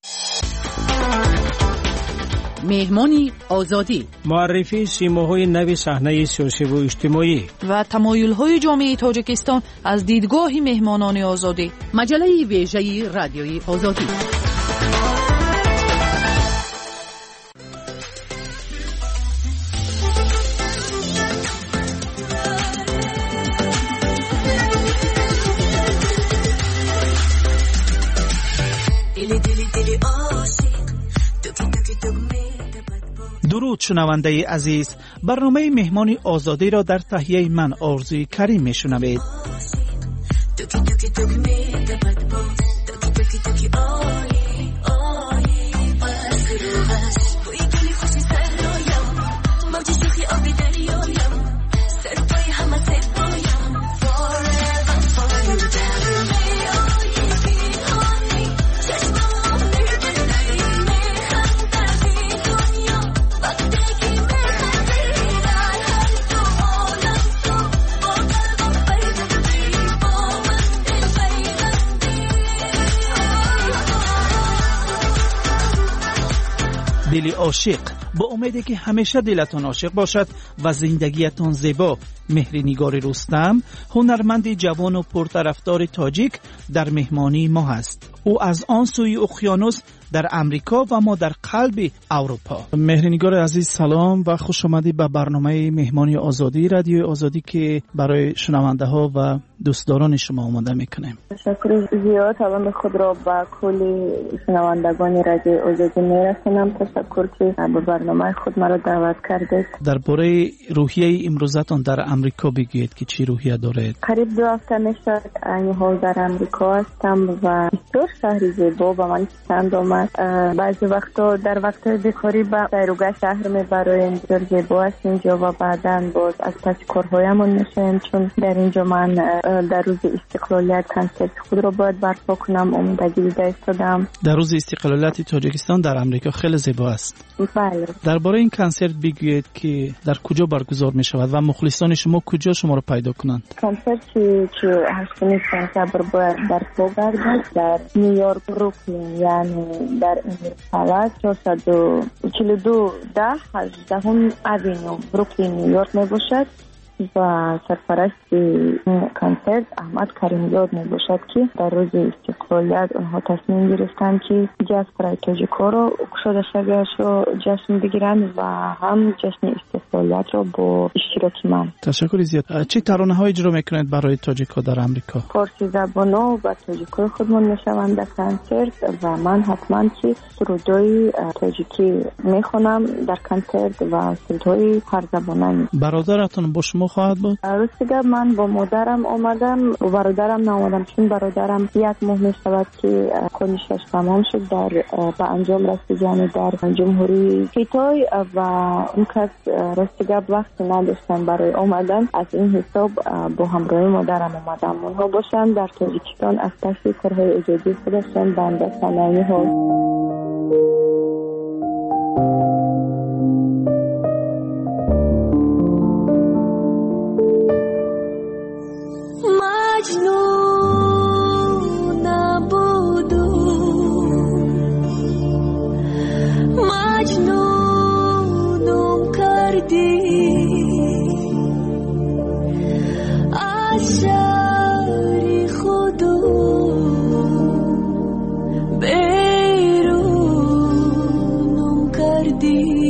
مهمانی آزادی، معرفی سیماهای نو صحنه سیاسی و اجتماعی و تمایل‌های جامعه تاجیکستان از دیدگاه مهمانان آزادی. مجله ویژه رادیوی آزادی. درود شنونده عزیز، برنامه مهمانی آزادی را در تهیه من آرزوی کریم میشنوید. دل عاشق، با امیدی که همیشه دلتان عاشق باشد و زندگیتان زیبا. مهرنگار رستم، هنرمند جوان و پرطرفدار تاجیک، در مهمانی ما هست. او از آن سوی اقیانوس در امریکا و ما در قلب اروپا. مهرنگار عزیز سلام و خوش آمدید به برنامه مهمانی آزادی رادیو آزادی که برای شنونده ها و دوستداران شما آماده میکنیم. تشکر زیاد تمام خود را با کل شنوندگان رادیو آزادی میرسونم. تشکر که به برنامه خود مرا دعوت کردید. درباره روحیه امروزتان در امریکا بگید که چی روحیه دارید؟ قریب دو هفته میشد این حال در امریکا هستم و بسیار شهر زیبا به من پسند آمد. بعضی وقتا در وقت بیکاری به سیروگاه شهر میبرایم، بسیار زیبا است اینجا و بعدا باز از پس کارهایمون میشیم، چون در اینجا من در روز استقلالیت کنسرت خود را باید برپا کنم. آمادگی دیده ایستادم. در روز استقلالیت تاجیکستان در امریکا خیلی زیبا است. بله. درباره این کنسرت بگویید که در کجا برگزار می شود و مخلصان شما کجا شما را پیدا کنند؟ کنسرت که هشتم سپتامبر باید برپا گردد در نیویورک بروکلین، یعنی در امریکا چهارصد و چهل و دو ده هجدهم اوینیو بروکلین نیویورک می باشد و سرپرست این کنسرت احمد کریمزاد می باشد که در روز استقلالیت اونها تصمیم گرفتن که جشن برای تاجیک‌ها را گشوده شویش را جشن بگیرند و هم جشن استقلالیت را با اشتراک من. تشکر زیاد. چه ترانه‌ها اجرا میکنید برای تاجیک‌ها در امریکا؟ فارسی زبانا و تاجیک‌های خودمان میشوند در کنسرت و من حتما که سرودهای تاجیکی میخونم در کنسرت و سرودهای هر زبانه. برادرتون با شما خواهد بود؟ راستی من با مادرم آمدم و برادرم نامدم، چون برادرم یک ماه می شود که کنشش تمام شد در به انجام رسید، یعنی در جمهوری کیتای و اون کس راستی وقت نداشتن برای آمدن. از این حساب با همراهی مادرم آمدم. اونها باشن در تاجیکستان از تشکیل کارهای ایجادی خودشان بنده صنایع ها. مجنون نبودو مجنونم کردی بیرونم کردی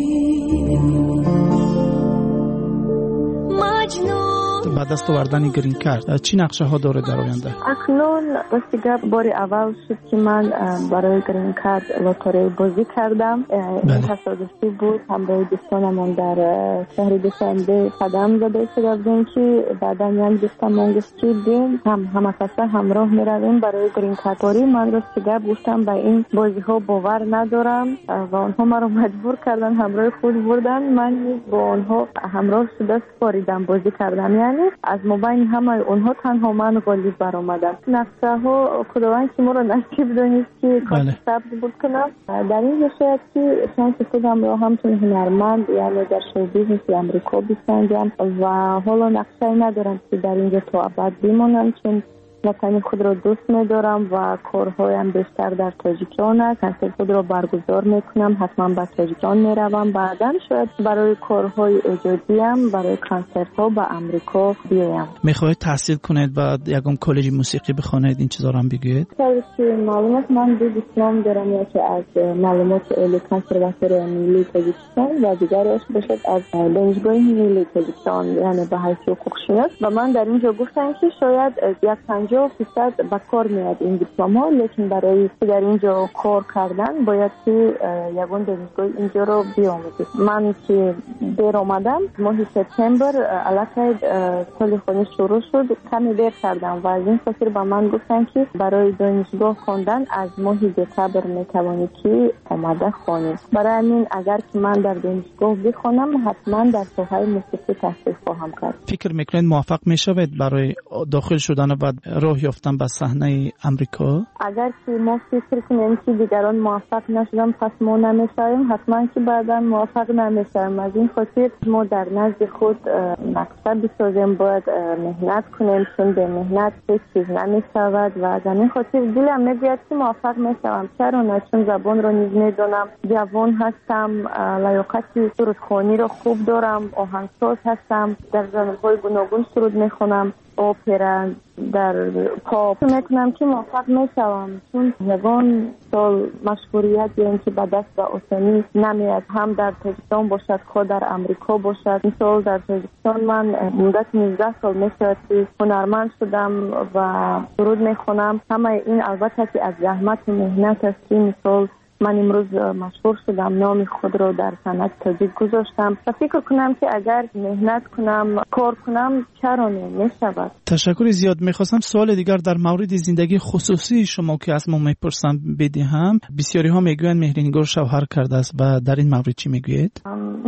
بعد از آوردن گرین کارت چی نقشه ها داره در آینده؟ اکنون راستی گپ بار اول شد که من برای گرین کارت لاتاری بازی کردم. این تصادفی بود. همراه دوستانمون در شهر دوشنبه قدم زده شدیم که بعدا یک دوستمون گفت که بیم هم همه کسا همراه میرویم برای گرین کارت باری. من راستی گپ گفتم به این بازی ها باور ندارم و آنها مرا مجبور کردن همراه خود بردن. من با آنها همراه شده سپاریدم بازی کردم. یعنی از مبین همه اونها تنها من غالب برآمدم. نقشه ها خداوند که ما را نصیب دانست که کار سبز بود کنم. در این شاید که شانس خودم را همچون هنرمند یعنی در شو بیزنس امریکا بسنجم و حالا نقشه ندارم که در اینجا تا ابد بمانم، چون وطن خود را دوست می‌دارم و کارهایم بیشتر در تاجیکستان است. کنسرت خود را برگزار می‌کنم، حتما به تاجیکستان می‌روم. بعداً شاید برای کارهای ایجادیم برای کنسرت‌ها به امریکا بیایم. می‌خواهید تحصیل کنید و یکم کالج موسیقی بخوانید، این چیزا رو هم بگویید؟ که معلومات من دو دیپلم دارم، یکی از معلومات عالی کنسرواتوار ملی تاجیکستان و دیگرش باشد از دانشگاه ملی تاجیکستان یعنی به حیث حقوق‌شناس. و من در اینجا گفتم که شاید یک پنجاه فیصد به کار میاد این دیپلم ها، لیکن برای در اینجا کار کردن باید که یگان دانشگاه اینجا رو بیاموزید. من که دیر آمدم ماه سپتامبر علاقه سال خونی شروع شد، کمی دیر کردم و از این خاطر به من گفتن که برای دانشگاه خواندن از ماه دسامبر میتوانی که آماده خوانی. برای همین اگر که من در دانشگاه بخوانم حتما در ساحه موسیقی تحصیل خواهم کرد. فکر میکنید موفق میشوید برای داخل شدن و بعد راه یافتن به صحنه امریکا؟ اگر که ما فکر کنیم که دیگران موفق نشدن پس ما نمیشویم، حتما که بعدا موفق نمیشویم. از این خاطر ما در نزد خود مقصد بسازیم، باید مهنت کنیم، چون به مهنت هیچ چیز نمیشود و از این خاطر دلم میگوید که موفق میشوم. چرا نه؟ چون زبان را نیز میدانم، جوان هستم، لیاقت سرودخوانی را خوب دارم، آهنگساز هستم، در ژانرهای گوناگون سرود میخونم، اپرا، در پاپ میکنم که موفق میشوم. چون یگان سال مشهوریت یعنی که به دست به آسانی نمیاد، هم در تاجیکستان باشد که در امریکا باشد. مثال در تاجیکستان من مدت نوزده سال میشود که هنرمند شدم و سرود میخونم. همه این البته که از زحمت و مهنت است. مثال من امروز مشهور شدم، نام خود را در صنعت تاجیک گذاشتم و فکر کنم که اگر مهنت کنم، کار کنم، چرا نمیشود. تشکر زیاد. میخواستم سوال دیگر در مورد زندگی خصوصی شما که از ما میپرسم بدهم. بسیاری ها میگویند مهرینگار شوهر کرده است و در این مورد چی میگویید؟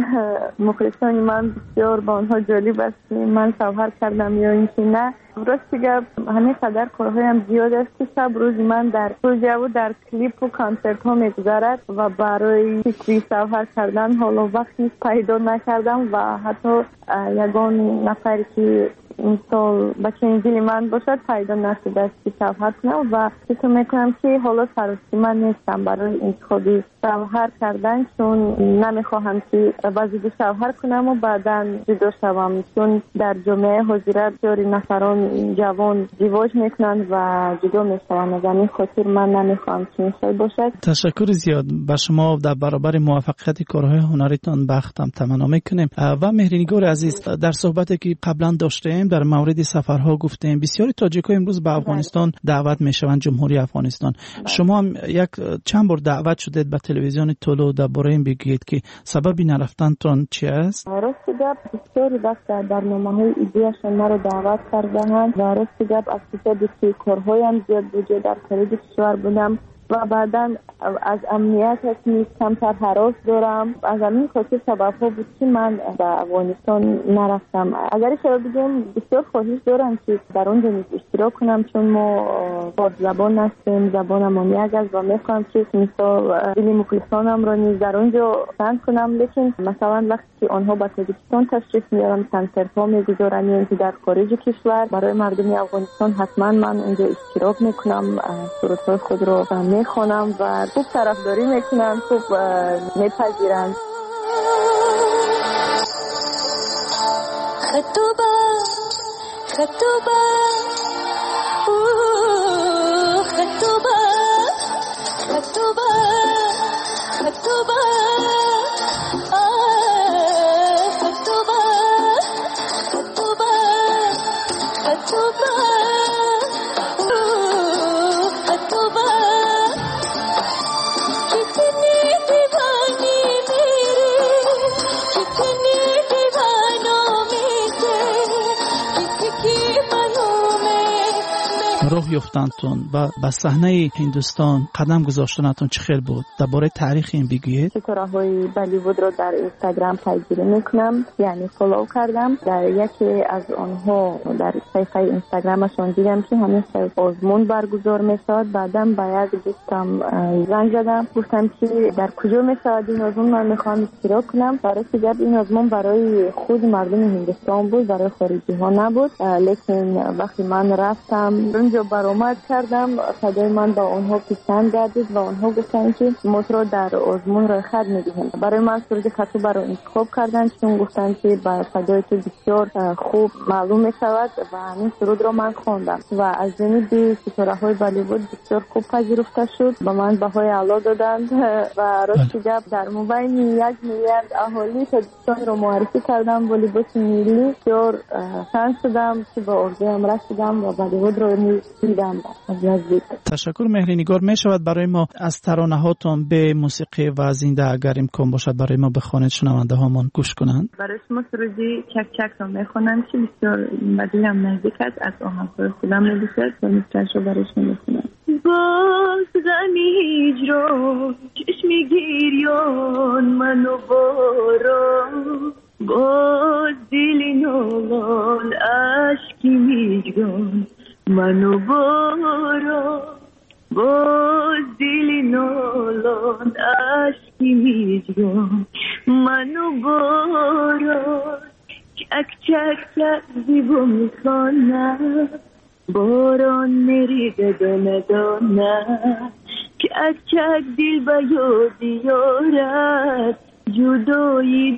مخلصان من بسیار با آنها جالب است که من شوهر کردم یا اینکه نه. راستی گپ همین قدر کارهایم زیاد است که شب روز من در پروژه و در کلیپ و کنسرت ها میگذرد و برای فکری شوهر کردن حالا وقتی پیدا نکردم و حتی یگان نفری که این سال بچه انجیلی من باشد پیدا نشده است که شوهر کنم و فکر میکنم که حالا سراستی من نیستم برای انتخابی شوهر کردن، چون نمیخواهم که وزید شوهر کنم و بعدا جدا شوم، چون در جامعه حضورت جاری نفران جوان ازدواج میکنند و جدا میشوند. از این خاطر من نمیخواهم که این باشد. تشکر زیاد. به شما در برابر موفقیت کارهای هنریتان بختم تمنا میکنیم. و مهرینگار عزیز، در صحبتی که قبلا داشتیم در مورد سفرها گفتیم بسیاری تاجیک‌ها امروز به افغانستان دعوت میشوند، جمهوری افغانستان. شما هم یک چند بار دعوت شدید به تلویزیون طلوع، درباره این بگید که سبب نرفتنتان چی است؟ راست گپ بسیاری دست در برنامه‌های ایدیاشون مرا دعوت کردند و راست گپ از کسایی که کارهایم زیاد بوده در خارج کشور بودم و بعدا از امنیت هستم کمتر حراس دارم. از همین خاطر سبب‌ها بود که من به افغانستان نرفتم. اگر شما بگم بسیار خواهش دارم که در اونجا اشتراک کنم، چون ما با زبان هستیم، زبانم یک است و میخوام که مثلا دلی مخلصانم را نیز در اونجا پسند کنم. لیکن مثلا وقتی که آنها به تاجیکستان تشریف میارن کنسرت‌ها میگذارن یعنی در خارج کشور، برای مردم افغانستان حتما من اونجا اشتراک میکنم، سرودهای خود را میخوانم و خوب طرفداری میکنن، خوب میپذیرن. خطوبه خطوبه خطوبه راه یافتنتون و به صحنه هندوستان قدم گذاشتنتون چه خیلی بود؟ درباره تاریخ این بگویید. ستاره‌های بالیوود رو در اینستاگرام پیگیری میکنم، یعنی فالو کردم. در یکی از آنها در صفحه اینستاگرامشون دیدم که همیشه آزمون برگزار میشد. بعدم با یک دوستم زنگ زدم، گفتم که در کجا میشد این آزمون، من میخوام اشتراک کنم. برای که این آزمون برای خود مردم هندوستان بود، برای خارجی ها نبود. لیکن وقتی من رفتم اونجا برآمد کردم، صدای من با اونها پسند گردید و اونها گفتن که ما رو در آزمون رای خط میدیم. برای من سرود خطوبه رو انتخاب کردن، چون گفتن که با صدای تو بسیار خوب معلوم میشود و همین سرود رو من خواندم و از جانب ستاره‌های بالیوود بسیار خوب پذیرفته شد. با من بهای اعلی دادند و راست گپ در مبین یک میلیارد اهالی تاجیکستان رو معرفی کردم با لباس ملی. بسیار شانس شدم که با آرزویم رسیدم و بالیوود رو دیدم. تشکر مهری نگار. می شود برای ما از ترانه هاتون به موسیقی و زنده اگر امکان باشد برای ما بخوانید، شنونده هامان گوش کنند؟ برای شما سرودی چک چک رو می خوانم که بسیار بدیم نزدیک است، از آهنگ‌های خودم نوشته و میتونم شو برای شما بخونم. باز غمی هجران چشمی گریان منو باران، باز دل نالان عشقی میگان منو باران، باز دل نالان عشقی میگان منو باران. چک چک چک زیبا میخوانم، باران میریده دانه دانه. چک چک دل به یاد یارد، جدایی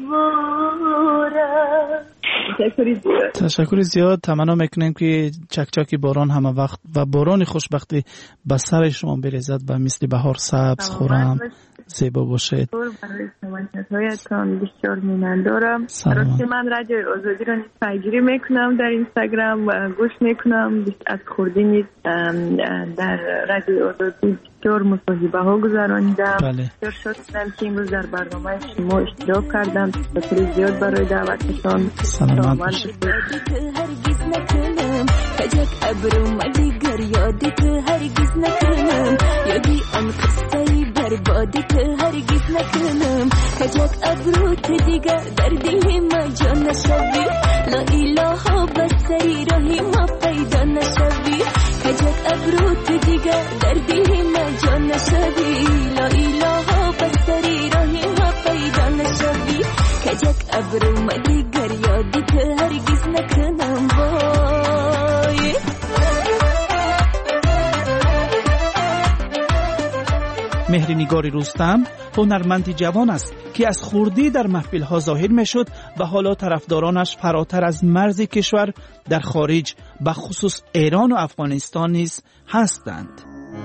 دشواره. تشکر زیاد. تمنا میکنیم که چکچاکی باران همه وقت و باران خوشبختی به سر شما بریزد و مثل بهار سبز خورم زیبا باشید. برای سمانتهایتان بسیار مینندارم. راستی من رادیو آزادی را پیگیری میکنم در اینستاگرام و گوش میکنم. از خوردین در رادیو آزادی بسیار مصاحبه ها گذراندم. بسیار شادم که امروز در برنامه شما اشتراک کردم. تشکر زیاد برای دعوتتان. سلامت باشید. هرگز نکنم کجک ابرو مدیگر یادی تو هرگز نکنم، یادی آن قصه بربادی تو هرگز نکنم. کجک ابرو تو دیگر در دل ما جا نشوی، لا اله بسری راهی ما پیدا نشوی. کجک ابرو تو دیگر در دل ما جا نشوی، لا اله بسری راهی ما پیدا نشوی. کجک ابرو مدیگر یادی تو هرگز نکنم. وای مهری نگار رستم هنرمندی جوان است که از خردی در محفل‌ها ظاهر می‌شد و حالا طرفدارانش فراتر از مرز کشور در خارج به خصوص ایران و افغانستان نیز هستند.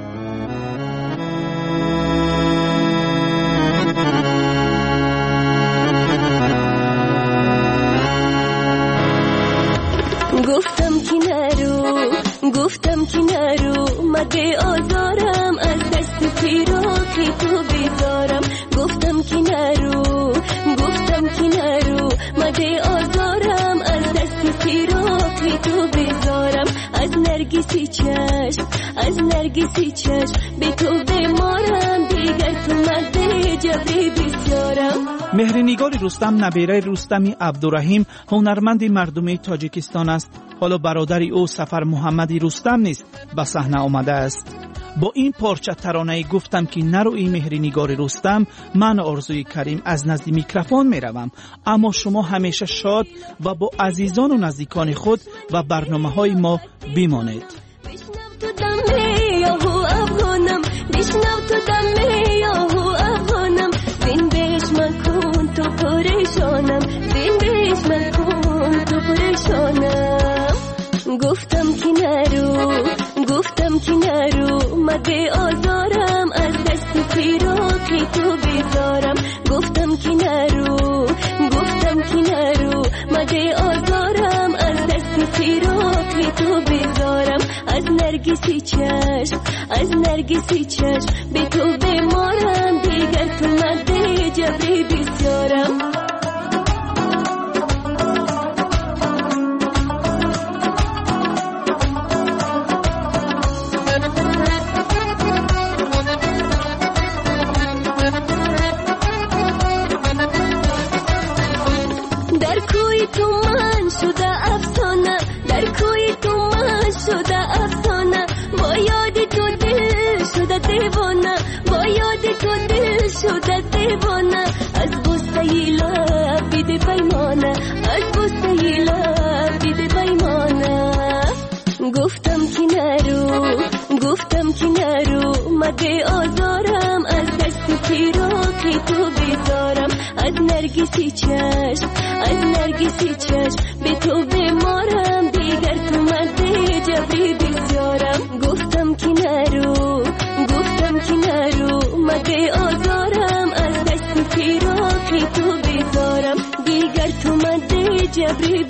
گفتم که نرو، گفتم که نرو، مده آزارم از دست پیراکی تو بیزارم. گفتم که نرو، گفتم که نرو، مده آزارم از دست پیراکی تو بیزارم. از نرگسی چشم، از نرگسی چشم به تو بیمارم، دیگر تو مده جبری بسیارم. مهری نگار رستم نبیره رستمی عبدالرحیم هنرمند مردمی تاجیکستان است. حالا برادر او سفر محمدی رستم نیز به صحنه آمده است. با این پارچه ترانه گفتم که نروی مهری نگار رستم، من آرزوی کریم از نزد میکروفون می روم. اما شما همیشه شاد و با عزیزان و نزدیکان خود و برنامه های ما بمانید. بشنو تو دمی یاهو افغانم، بشنو تو دمی یاهو افغانم. بین بیش مکن تو پریشانم، بین بیش مکن تو پریشانم. گفتم که نرو، گفتم که نرو، مده آزارم از نرگسی چشم به تو بمارم دیگر تو مده جبری بسیارم در کوی تو من شده افسانه در کوی تو من شده افسانه با یاد تو دل شده دیوانه با یاد تو دل شده دیوانه از بوسه لب بیده پیمانه از بوسه لب بیده پیمانه گفتم که نرو گفتم که نرو مده آزارم از دست پیراقی تو بیزارم از نرگسی چشم از نرگسی چشم به تو بمارم دیگر تو مده جبری بسیارم گفتم که نرو گفتم که نرو مده آزارم از دست پیراقی تو بیزارم دیگر تو مده جبری